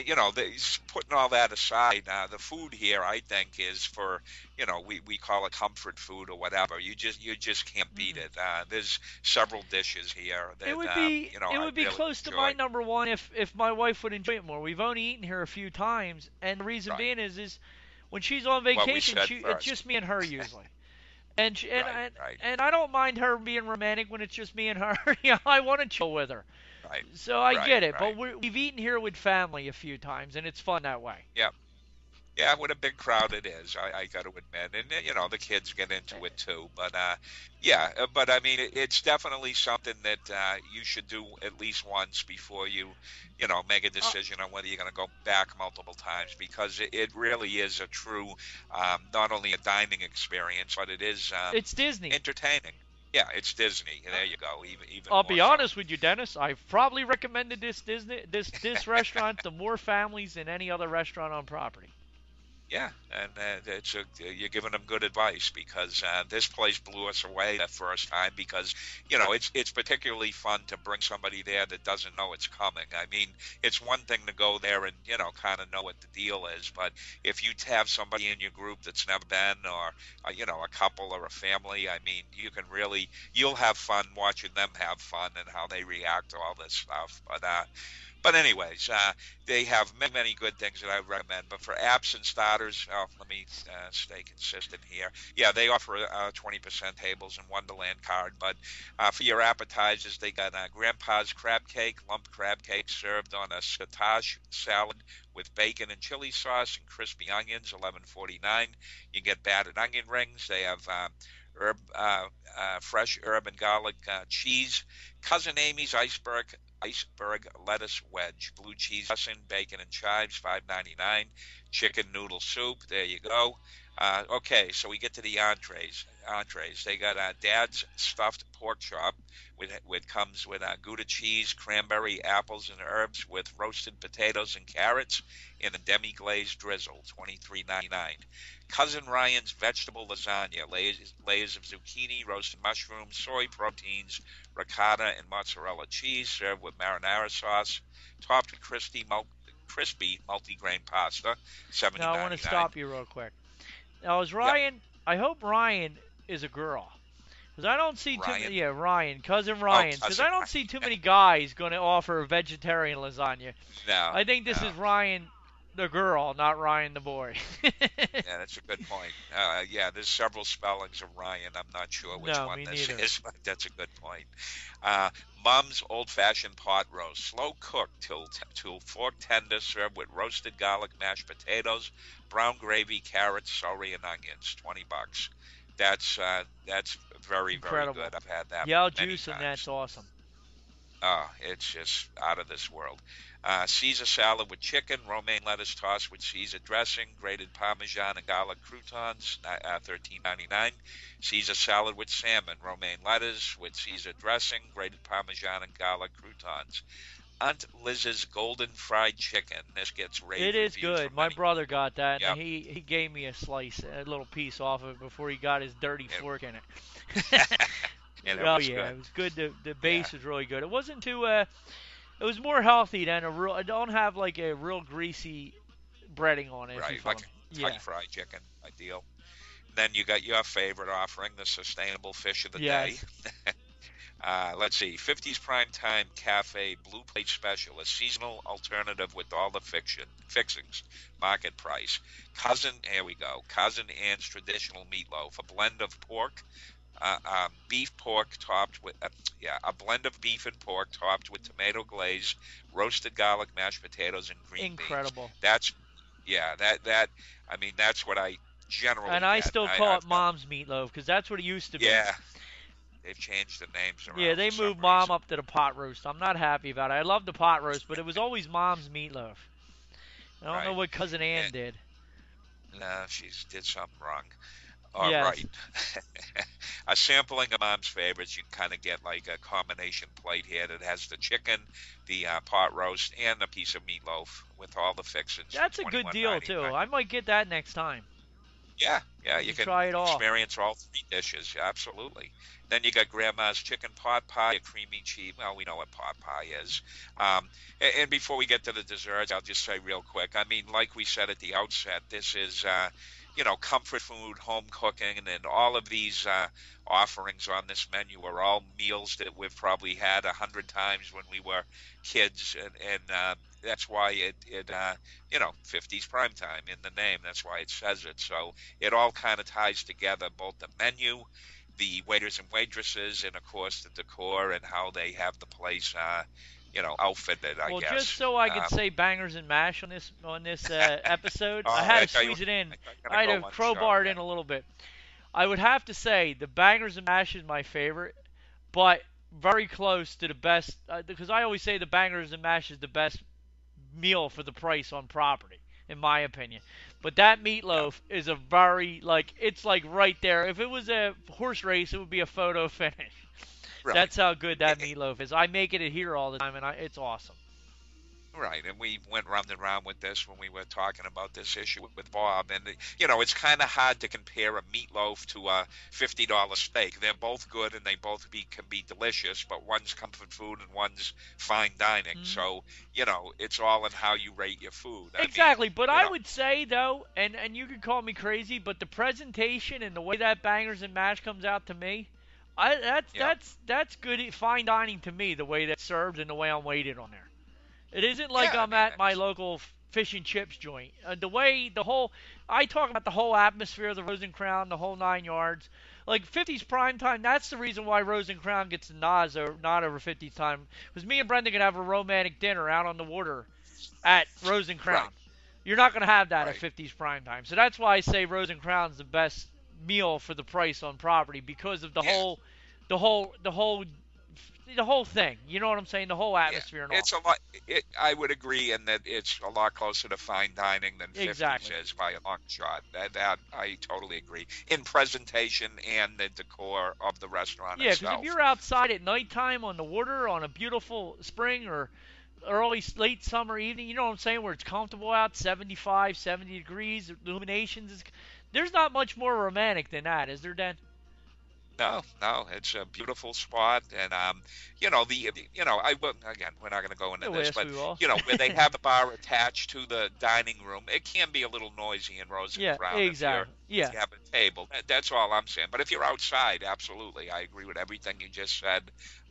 B: putting all that aside, the food here, I think, is for we call it comfort food or whatever. You just can't beat
A: Mm-mm.
B: it. There's several dishes here
A: It
B: that
A: would be it
B: I
A: would be
B: really
A: close to my
B: enjoy.
A: number one if my wife would enjoy it more. We've only eaten here a few times, and the reason
B: Right.
A: being is when she's on
B: What we
A: vacation,
B: said
A: it's
B: first.
A: just me and her usually. And she,
B: Right. Right.
A: and I don't mind her being romantic when it's just me and her. I want to chill with her.
B: Right.
A: So I
B: Right.
A: get it, but
B: Right.
A: we've eaten here with family a few times, and it's fun that way.
B: Yeah. Yeah, what a big crowd it is. I got to admit, and the kids get into it too. But yeah, but I mean, it's definitely something that you should do at least once before you make a
A: Uh,
B: decision on whether you're going to go back multiple times, because it really is a true, not only a dining experience, but it is
A: it's Disney.
B: entertaining. Yeah, it's Disney. There you go. Even
A: I'll
B: more
A: be
B: so.
A: honest with you, Dennis. I've probably recommended this restaurant to more families than any other restaurant on property.
B: Yeah, and you're giving them good advice, because this place blew us away the first time, because it's particularly fun to bring somebody there that doesn't know it's coming. I mean, it's one thing to go there and kind of know what the deal is, but if you have somebody in your group that's never been, or a couple or a family, I mean, you'll have fun watching them have fun and how they react to all this stuff. But anyways, they have many, many good things that I recommend. But for apps and starters, let me stay consistent here. Yeah, they offer 20% tables and Wonderland card. But for your appetizers, they got Grandpa's crab cake, lump crab cake served on a cottage salad with bacon and chili sauce and crispy onions, $11.49. You get battered onion rings. They have fresh herb and garlic cheese. Cousin Amy's iceberg lettuce wedge, blue cheese dressing, bacon and chives, $5.99. Chicken noodle soup. There you go. Okay, so we get to the entrees. They got Dad's stuffed pork chop, with comes with Gouda cheese, cranberry, apples, and herbs, with roasted potatoes and carrots in a demi-glazed drizzle, $23.99. Cousin Ryan's vegetable lasagna, layers of zucchini, roasted mushrooms, soy proteins, ricotta, and mozzarella cheese, served with marinara sauce, topped with crispy multigrain pasta,
A: Now I want to
B: $70.99.
A: stop you real quick. Now is
B: Yep,
A: Ryan? I hope Ryan is a girl. Because I don't see too
B: Ryan.
A: many. Yeah, Ryan, cousin
B: Oh,
A: Ryan. Because
B: cousin
A: I don't see too many guys going to offer a vegetarian lasagna.
B: No,
A: I think this
B: no.
A: is Ryan, the girl, not Ryan, the boy.
B: Yeah, that's a good point. Yeah, there's several spellings of Ryan. I'm not sure which
A: No,
B: one
A: me
B: this
A: neither.
B: is, but that's a good point. Uh, Mom's old-fashioned pot roast, slow cooked till fork tender, served with roasted garlic, mashed potatoes, brown gravy, carrots, celery, and onions. $20. That's very, very
A: Incredible.
B: good. I've had that
A: Yellow
B: many
A: juice, and
B: times.
A: that's awesome.
B: Oh, it's just out of this world. Caesar salad with chicken, romaine lettuce tossed with Caesar dressing, grated Parmesan and garlic croutons, $13.99. Caesar salad with salmon, romaine lettuce with Caesar dressing, grated Parmesan and garlic croutons. Aunt Liz's golden fried chicken. This gets rave
A: It is
B: reviews
A: good.
B: from
A: My
B: many.
A: brother got that, and
B: Yep.
A: he gave me a slice, a little piece off of it before he got his dirty
B: It,
A: fork in it.
B: yeah, that
A: Oh
B: was
A: yeah,
B: good.
A: it was good. The
B: Yeah,
A: base was really good. It wasn't too. It was more healthy than a real. I don't have like a real greasy breading on it. If you
B: right.
A: follow
B: Like
A: me.
B: a
A: Yeah.
B: Kentucky fried chicken. Ideal. Then you got your favorite offering, the sustainable fish of the day.
A: Yes.
B: Let's see, 50s Primetime Cafe Blue Plate Special, a seasonal alternative with all the fixings, market price. Here we go, Cousin Anne's traditional meatloaf, a blend of a blend of beef and pork topped with tomato glaze, roasted garlic, mashed potatoes, and green beans.
A: Incredible.
B: That's, yeah, I mean, that's what I generally
A: And I
B: get.
A: still call it Mom's meatloaf because that's what it used to be.
B: Yeah, they've changed the names
A: Yeah,
B: around
A: they
B: for some
A: moved Mom
B: reason.
A: up to the pot roast. I'm not happy about it. I love the pot roast, but it was always Mom's meatloaf. I don't know
B: Right.
A: what Cousin Ann
B: And,
A: did.
B: no, she did something wrong. All
A: Yes.
B: right. A sampling of Mom's favorites. You kind of get like a combination plate here that has the chicken, the pot roast, and a piece of meatloaf with all the fixings.
A: That's a good deal too.
B: $21.99.
A: I might get that next time.
B: Yeah, yeah, you can
A: Try it all.
B: experience all three dishes. Absolutely. Then you got Grandma's chicken pot pie, a creamy cheese. Well, we know what pot pie is. And before we get to the desserts, I'll just say real quick. I mean, like we said at the outset, this is comfort food, home cooking, and all of these offerings on this menu are all meals that we've probably had 100 times when we were kids, and that's why it 50s prime time in the name. That's why it says it. So it all kind of ties together, both the menu, the waiters and waitresses, and of course the decor and how they have the place outfitted, I guess.
A: Well, just so I could say bangers and mash on this episode, I had to squeeze it in. I had to crowbar it in a little bit. I would have to say the bangers and mash is my favorite, but very close to the best, because I always say the bangers and mash is the best meal for the price on property, in my opinion. But that meatloaf is a very, it's like right there. If it was a horse race, it would be a photo finish. Right. That's how good that meatloaf is. I make it here all the time, and it's awesome.
B: Right, and we went round and round with this when we were talking about this issue with Bob, and it's kind of hard to compare a meatloaf to a $50 steak. They're both good, and they both can be delicious, but one's comfort food and one's fine dining. Mm-hmm. So it's all in how you rate your food.
A: Exactly, but I would say though, and you can call me crazy, but the presentation and the way that bangers and mash comes out to me, that's good fine dining to me. The way that's served and the way I'm weighted on there. It isn't like I'm at my local fish and chips joint. I talk about the whole atmosphere of the Rose and Crown, the whole 9 yards. Like 50s prime time, that's the reason why Rose and Crown gets the nod over 50s time. Because me and Brenda can have a romantic dinner out on the water at Rose and Crown. Right. You're not going to have that at 50s prime time. So that's why I say Rose and Crown's the best meal for the price on property, because of the whole thing. You know what I'm saying? The whole atmosphere and all.
B: It's a lot. I would agree in that it's a lot closer to fine dining than 50s is by a long shot. That I totally agree. In presentation and the decor of the restaurant itself.
A: Yeah, because if you're outside at nighttime on the water on a beautiful spring or late summer evening, you know what I'm saying, where it's comfortable out, 75, 70 degrees, illuminations, there's not much more romantic than that, is there, Dan?
B: No, it's a beautiful spot, and I will, again, we're not going to go into this, but where they have the bar attached to the dining room, it can be a little noisy in Rose and Crown.
A: Exactly.
B: If you have a table. That's all I'm saying. But if you're outside, absolutely, I agree with everything you just said.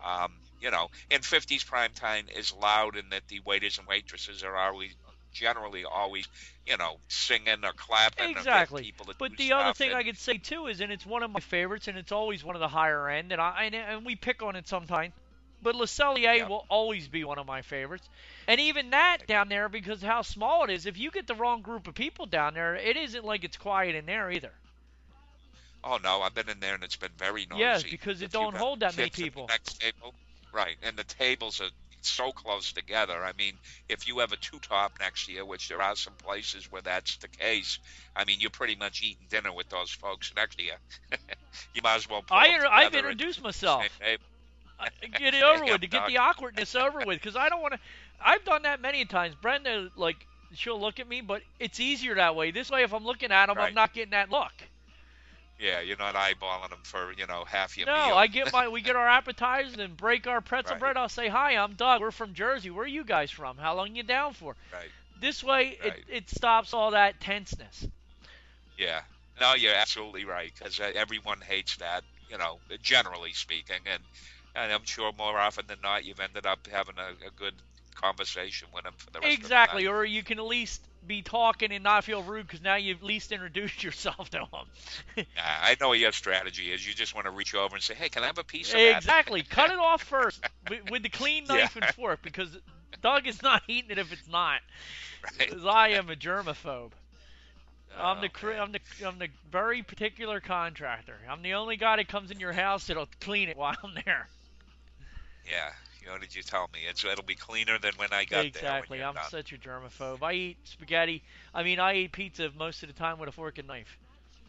B: And 50s prime time is loud in that the waiters and waitresses are generally always, singing or clapping.
A: Exactly.
B: Or people that
A: but
B: do
A: the
B: stuff,
A: other thing I could say too is, and it's one of my favorites, and it's always one of the higher end, and we pick on it sometimes, but Le Cellier will always be one of my favorites. And even that down there, because of how small it is, if you get the wrong group of people down there, it isn't like it's quiet in there either.
B: Oh no, I've been in there and it's been very noisy.
A: Yes, because it don't hold that many people.
B: Next table, right, and the tables are so close together. I mean, if you have a two-top next to you, which there are some places where that's the case, I mean, you're pretty much eating dinner with those folks next to you. You might as well.
A: I've introduced myself. Get it over with, to get the awkwardness over with, because I don't want to. I've done that many times. Brenda, she'll look at me, but it's easier that way. This way, if I'm looking at them, I'm not getting that look.
B: Yeah, you're not eyeballing them for, half your meal.
A: No, we get our appetizers and break our pretzel bread. I'll say, hi, I'm Doug. We're from Jersey. Where are you guys from? How long you down for?
B: Right.
A: This way, it stops all that tenseness.
B: Yeah. No, you're absolutely right, because everyone hates that, generally speaking. And I'm sure more often than not, you've ended up having a good conversation with them for the rest of the night.
A: Or you can at least be talking and not feel rude, because now you've at least introduced yourself to them.
B: I know what your strategy is. You just want to reach over and say, hey, can I have a piece of
A: that? Exactly. Cut it off first with the clean knife and fork, because Doug is not eating it if it's not. Because I am a germaphobe. I'm the very particular contractor. I'm the only guy that comes in your house that'll clean it while I'm there.
B: Yeah. What did you tell me? It'll be cleaner than when I got there.
A: Exactly. I'm such a germaphobe. I eat spaghetti. I eat pizza most of the time with a fork and knife.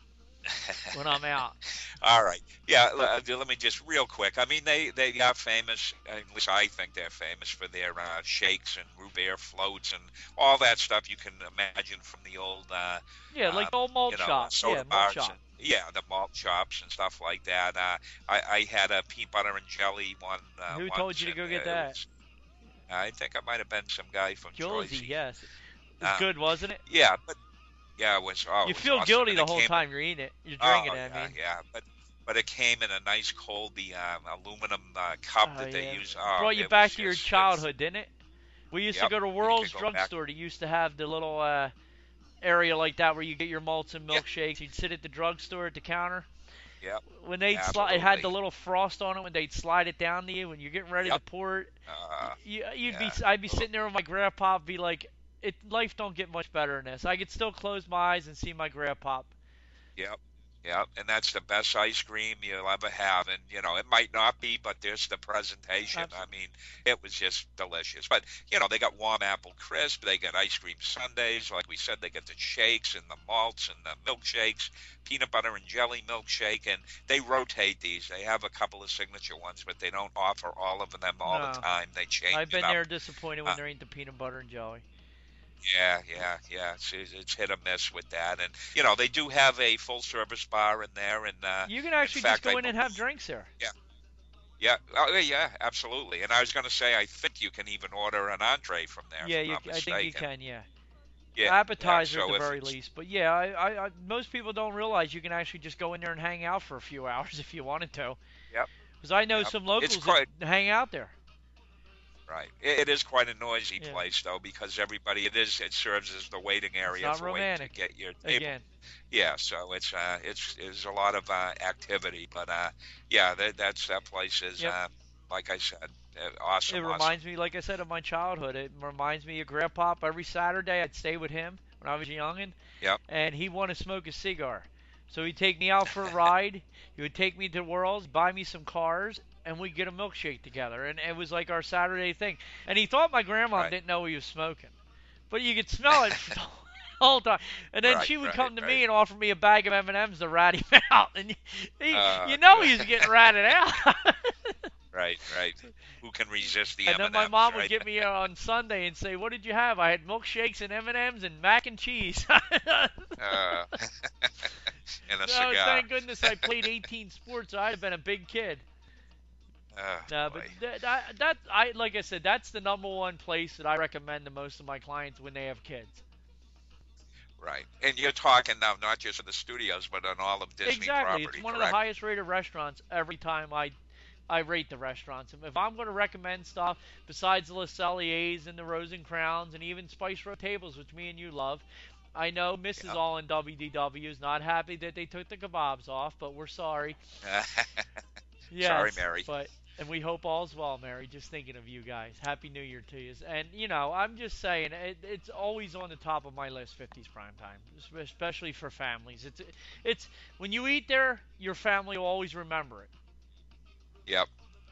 A: when I'm out.
B: All right. Yeah, let me just real quick. I mean, they are famous, at least I think they're famous for their shakes and root beer floats and all that stuff you can imagine from the old,
A: Yeah, like the old malt shop. Yeah,
B: soda
A: malt
B: bars and
A: shop.
B: yeah, the malt shops and stuff like that. I had a peanut butter and jelly one
A: Who told
B: once,
A: you to
B: and
A: go get
B: it
A: that?
B: was. I think I might have been some guy from
A: Josie,
B: Jersey.
A: yes. It was
B: Uh,
A: good, wasn't it?
B: yeah, but yeah,
A: You
B: it was
A: feel
B: awesome,
A: guilty
B: and
A: the
B: it
A: whole
B: came.
A: time you're eating it. You're
B: Oh
A: drinking it, I
B: yeah,
A: mean.
B: yeah, but it came in a nice cold the aluminum cup
A: Oh,
B: that they
A: yeah.
B: use.
A: Brought you
B: It was
A: back to your
B: just it's
A: childhood, didn't it? We used to
B: yep.
A: go to
B: You could
A: World's
B: go back.
A: Drugstore. They used to have the little area like that where you get your malts and
B: Yeah,
A: milkshakes. You'd sit at the drugstore at the counter.
B: yep,
A: When they'd slide, it had the
B: absolutely.
A: little frost on it when they'd slide it down to you when you're getting ready to
B: Yep.
A: pour it.
B: Uh,
A: You'd be,
B: yeah.
A: I'd be
B: Oh,
A: sitting there with my grandpa, be like, life don't get much better than this. I could still close my eyes and see my grandpa.
B: yep. Yep, and that's the best ice cream you'll ever have. And it might not be, but there's the presentation. I
A: Absolutely.
B: mean, it was just delicious. But they got warm apple crisp, they got ice cream sundaes, like we said, they got the shakes and the malts and the milkshakes, peanut butter and jelly milkshake, and they rotate these. They have a couple of signature ones, but they don't offer all of them all the
A: No,
B: time. They change
A: I've
B: it
A: been
B: up.
A: there disappointed when
B: Uh,
A: there ain't the peanut butter and jelly.
B: yeah, yeah, yeah. It's hit or miss with that, and they do have a full service bar in there, and
A: You can
B: in
A: actually just
B: fact, I
A: go in and have
B: believe.
A: drinks there.
B: Yeah, yeah, oh, yeah, yeah, absolutely. And I was going to say, I think you can even order an entree from there, if
A: Yeah,
B: I'm not
A: I think you
B: mistaken.
A: can. Yeah,
B: Yeah, yeah.
A: appetizer at the
B: So if
A: very
B: it's
A: least. But yeah, most people don't realize you can actually just go in there and hang out for a few hours if you wanted to.
B: yep,
A: Because I know
B: yep,
A: some
B: it's
A: locals that
B: quite
A: hang out there.
B: right. It is quite a noisy
A: Yeah,
B: place though, because everybody it serves as the waiting
A: it's
B: area
A: not
B: for waiting to
A: romantic.
B: get your table.
A: Again,
B: Yeah, so it's a lot of activity, but yeah, that place is
A: yep.
B: like I said,
A: It
B: awesome, awesome.
A: reminds me, like I said, of my childhood. It reminds me of Grandpa. Every Saturday, I'd stay with him when I was young,
B: Yep.
A: and he wanted to smoke a cigar. So he'd take me out for a ride. He would take me to Worlds, buy me some cars, and we'd get a milkshake together. And it was like our Saturday thing. And he thought my grandma
B: Right.
A: didn't know he was smoking, but you could smell it the whole time. And then
B: Right.
A: she would
B: Right.
A: come to
B: Right.
A: me and offer me a bag of M&Ms to rat him out. And you know
B: Good.
A: he was getting ratted out.
B: Right. Right. Who can resist the
A: And then my
B: M&Ms,
A: mom would
B: right?
A: get me on Sunday and say, "What did you have?" I had milkshakes and M&Ms and mac and cheese.
B: Uh, and a
A: No,
B: cigar.
A: thank goodness I played 18 sports. I'd have been a big kid.
B: Oh
A: No, but
B: boy.
A: like I said, that's the number one place that I recommend to most of my clients when they have kids.
B: Right. And you're talking now not just in the studios, but on all of Disney
A: Exactly, it's
B: property,
A: one of the
B: correct?
A: highest rated restaurants every time I rate the restaurants. If I'm going to recommend stuff besides the Le Cellier's and the Rose and Crowns and even Spice Road Tables, which me and you love, I know Mrs.
B: Yeah.
A: All in WDW is not happy that they took the kebabs off, but we're sorry.
B: Sorry,
A: Yes,
B: Mary.
A: but and we hope all's well, Mary. Just thinking of you guys. Happy New Year to you. And I'm just saying, it's always on the top of my list. 50s prime time, especially for families. It's when you eat there, your family will always remember it.
B: Yep.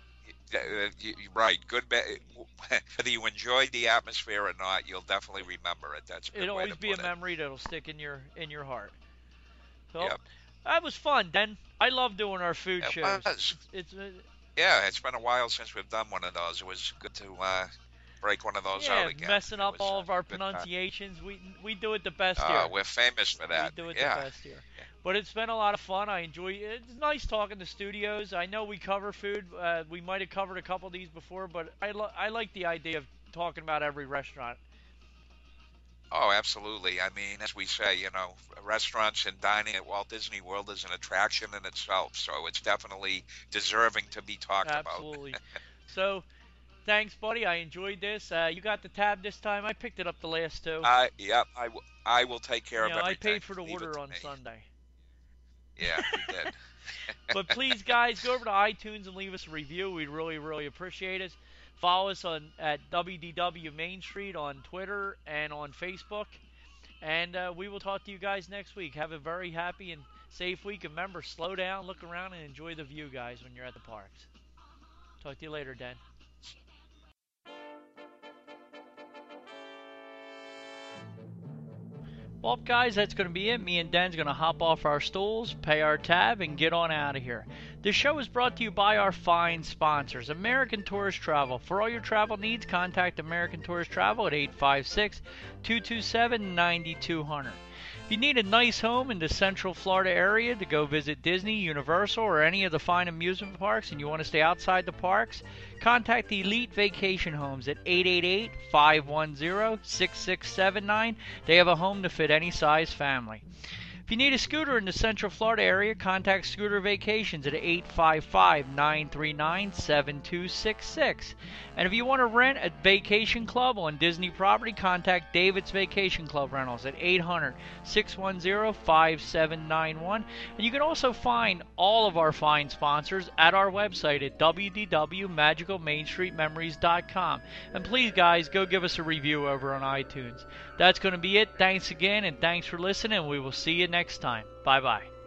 B: You're right. Good. Whether you enjoyed the atmosphere or not, you'll definitely remember it. That's a good
A: It'll
B: way to
A: always be a
B: put it.
A: memory that'll stick in your heart. So
B: Yep.
A: that was fun, Dan. I love doing our food
B: It
A: shows.
B: was.
A: It's
B: Yeah, it's been a while since we've done one of those. It was good to break one of those
A: yeah,
B: out again.
A: messing
B: It
A: up
B: was
A: all of our
B: a good time.
A: pronunciations. We do it the best here.
B: We're famous for
A: We
B: that.
A: do it the
B: Yeah.
A: best here. But it's been a lot of fun. I enjoy it. It's nice talking to studios. I know we cover food. We might have covered a couple of these before, but I like the idea of talking about every restaurant.
B: Oh, absolutely. I mean, as we say, restaurants and dining at Walt Disney World is an attraction in itself, so it's definitely deserving to be talked about.
A: Absolutely. So, thanks, buddy. I enjoyed this. You got the tab this time. I picked it up the last two.
B: Yep, I will take care of
A: I
B: everything.
A: paid for the
B: Leave it
A: order
B: to
A: on
B: me.
A: Sunday.
B: Yeah, you did.
A: But please, guys, go over to iTunes and leave us a review. We'd really, really appreciate it. Follow us at WDW Main Street on Twitter and on Facebook. And we will talk to you guys next week. Have a very happy and safe week. Remember, slow down, look around, and enjoy the view, guys, when you're at the parks. Talk to you later, Dan. Well, guys, that's going to be it. Me and Den's going to hop off our stools, pay our tab, and get on out of here. This show is brought to you by our fine sponsors, American Tourist Travel. For all your travel needs, contact American Tourist Travel at 856-227-9200. If you need a nice home in the Central Florida area to go visit Disney, Universal, or any of the fine amusement parks and you want to stay outside the parks, contact Elite Vacation Homes at 888-510-6679. They have a home to fit any size family. If you need a scooter in the Central Florida area, contact Scooter Vacations at 855-939-7266. And if you want to rent a vacation club on Disney property, contact David's Vacation Club Rentals at 800-610-5791. And you can also find all of our fine sponsors at our website at www.magicalmainstreetmemories.com. And please, guys, go give us a review over on iTunes. That's going to be it. Thanks again, and thanks for listening. We will see you next time. Bye-bye.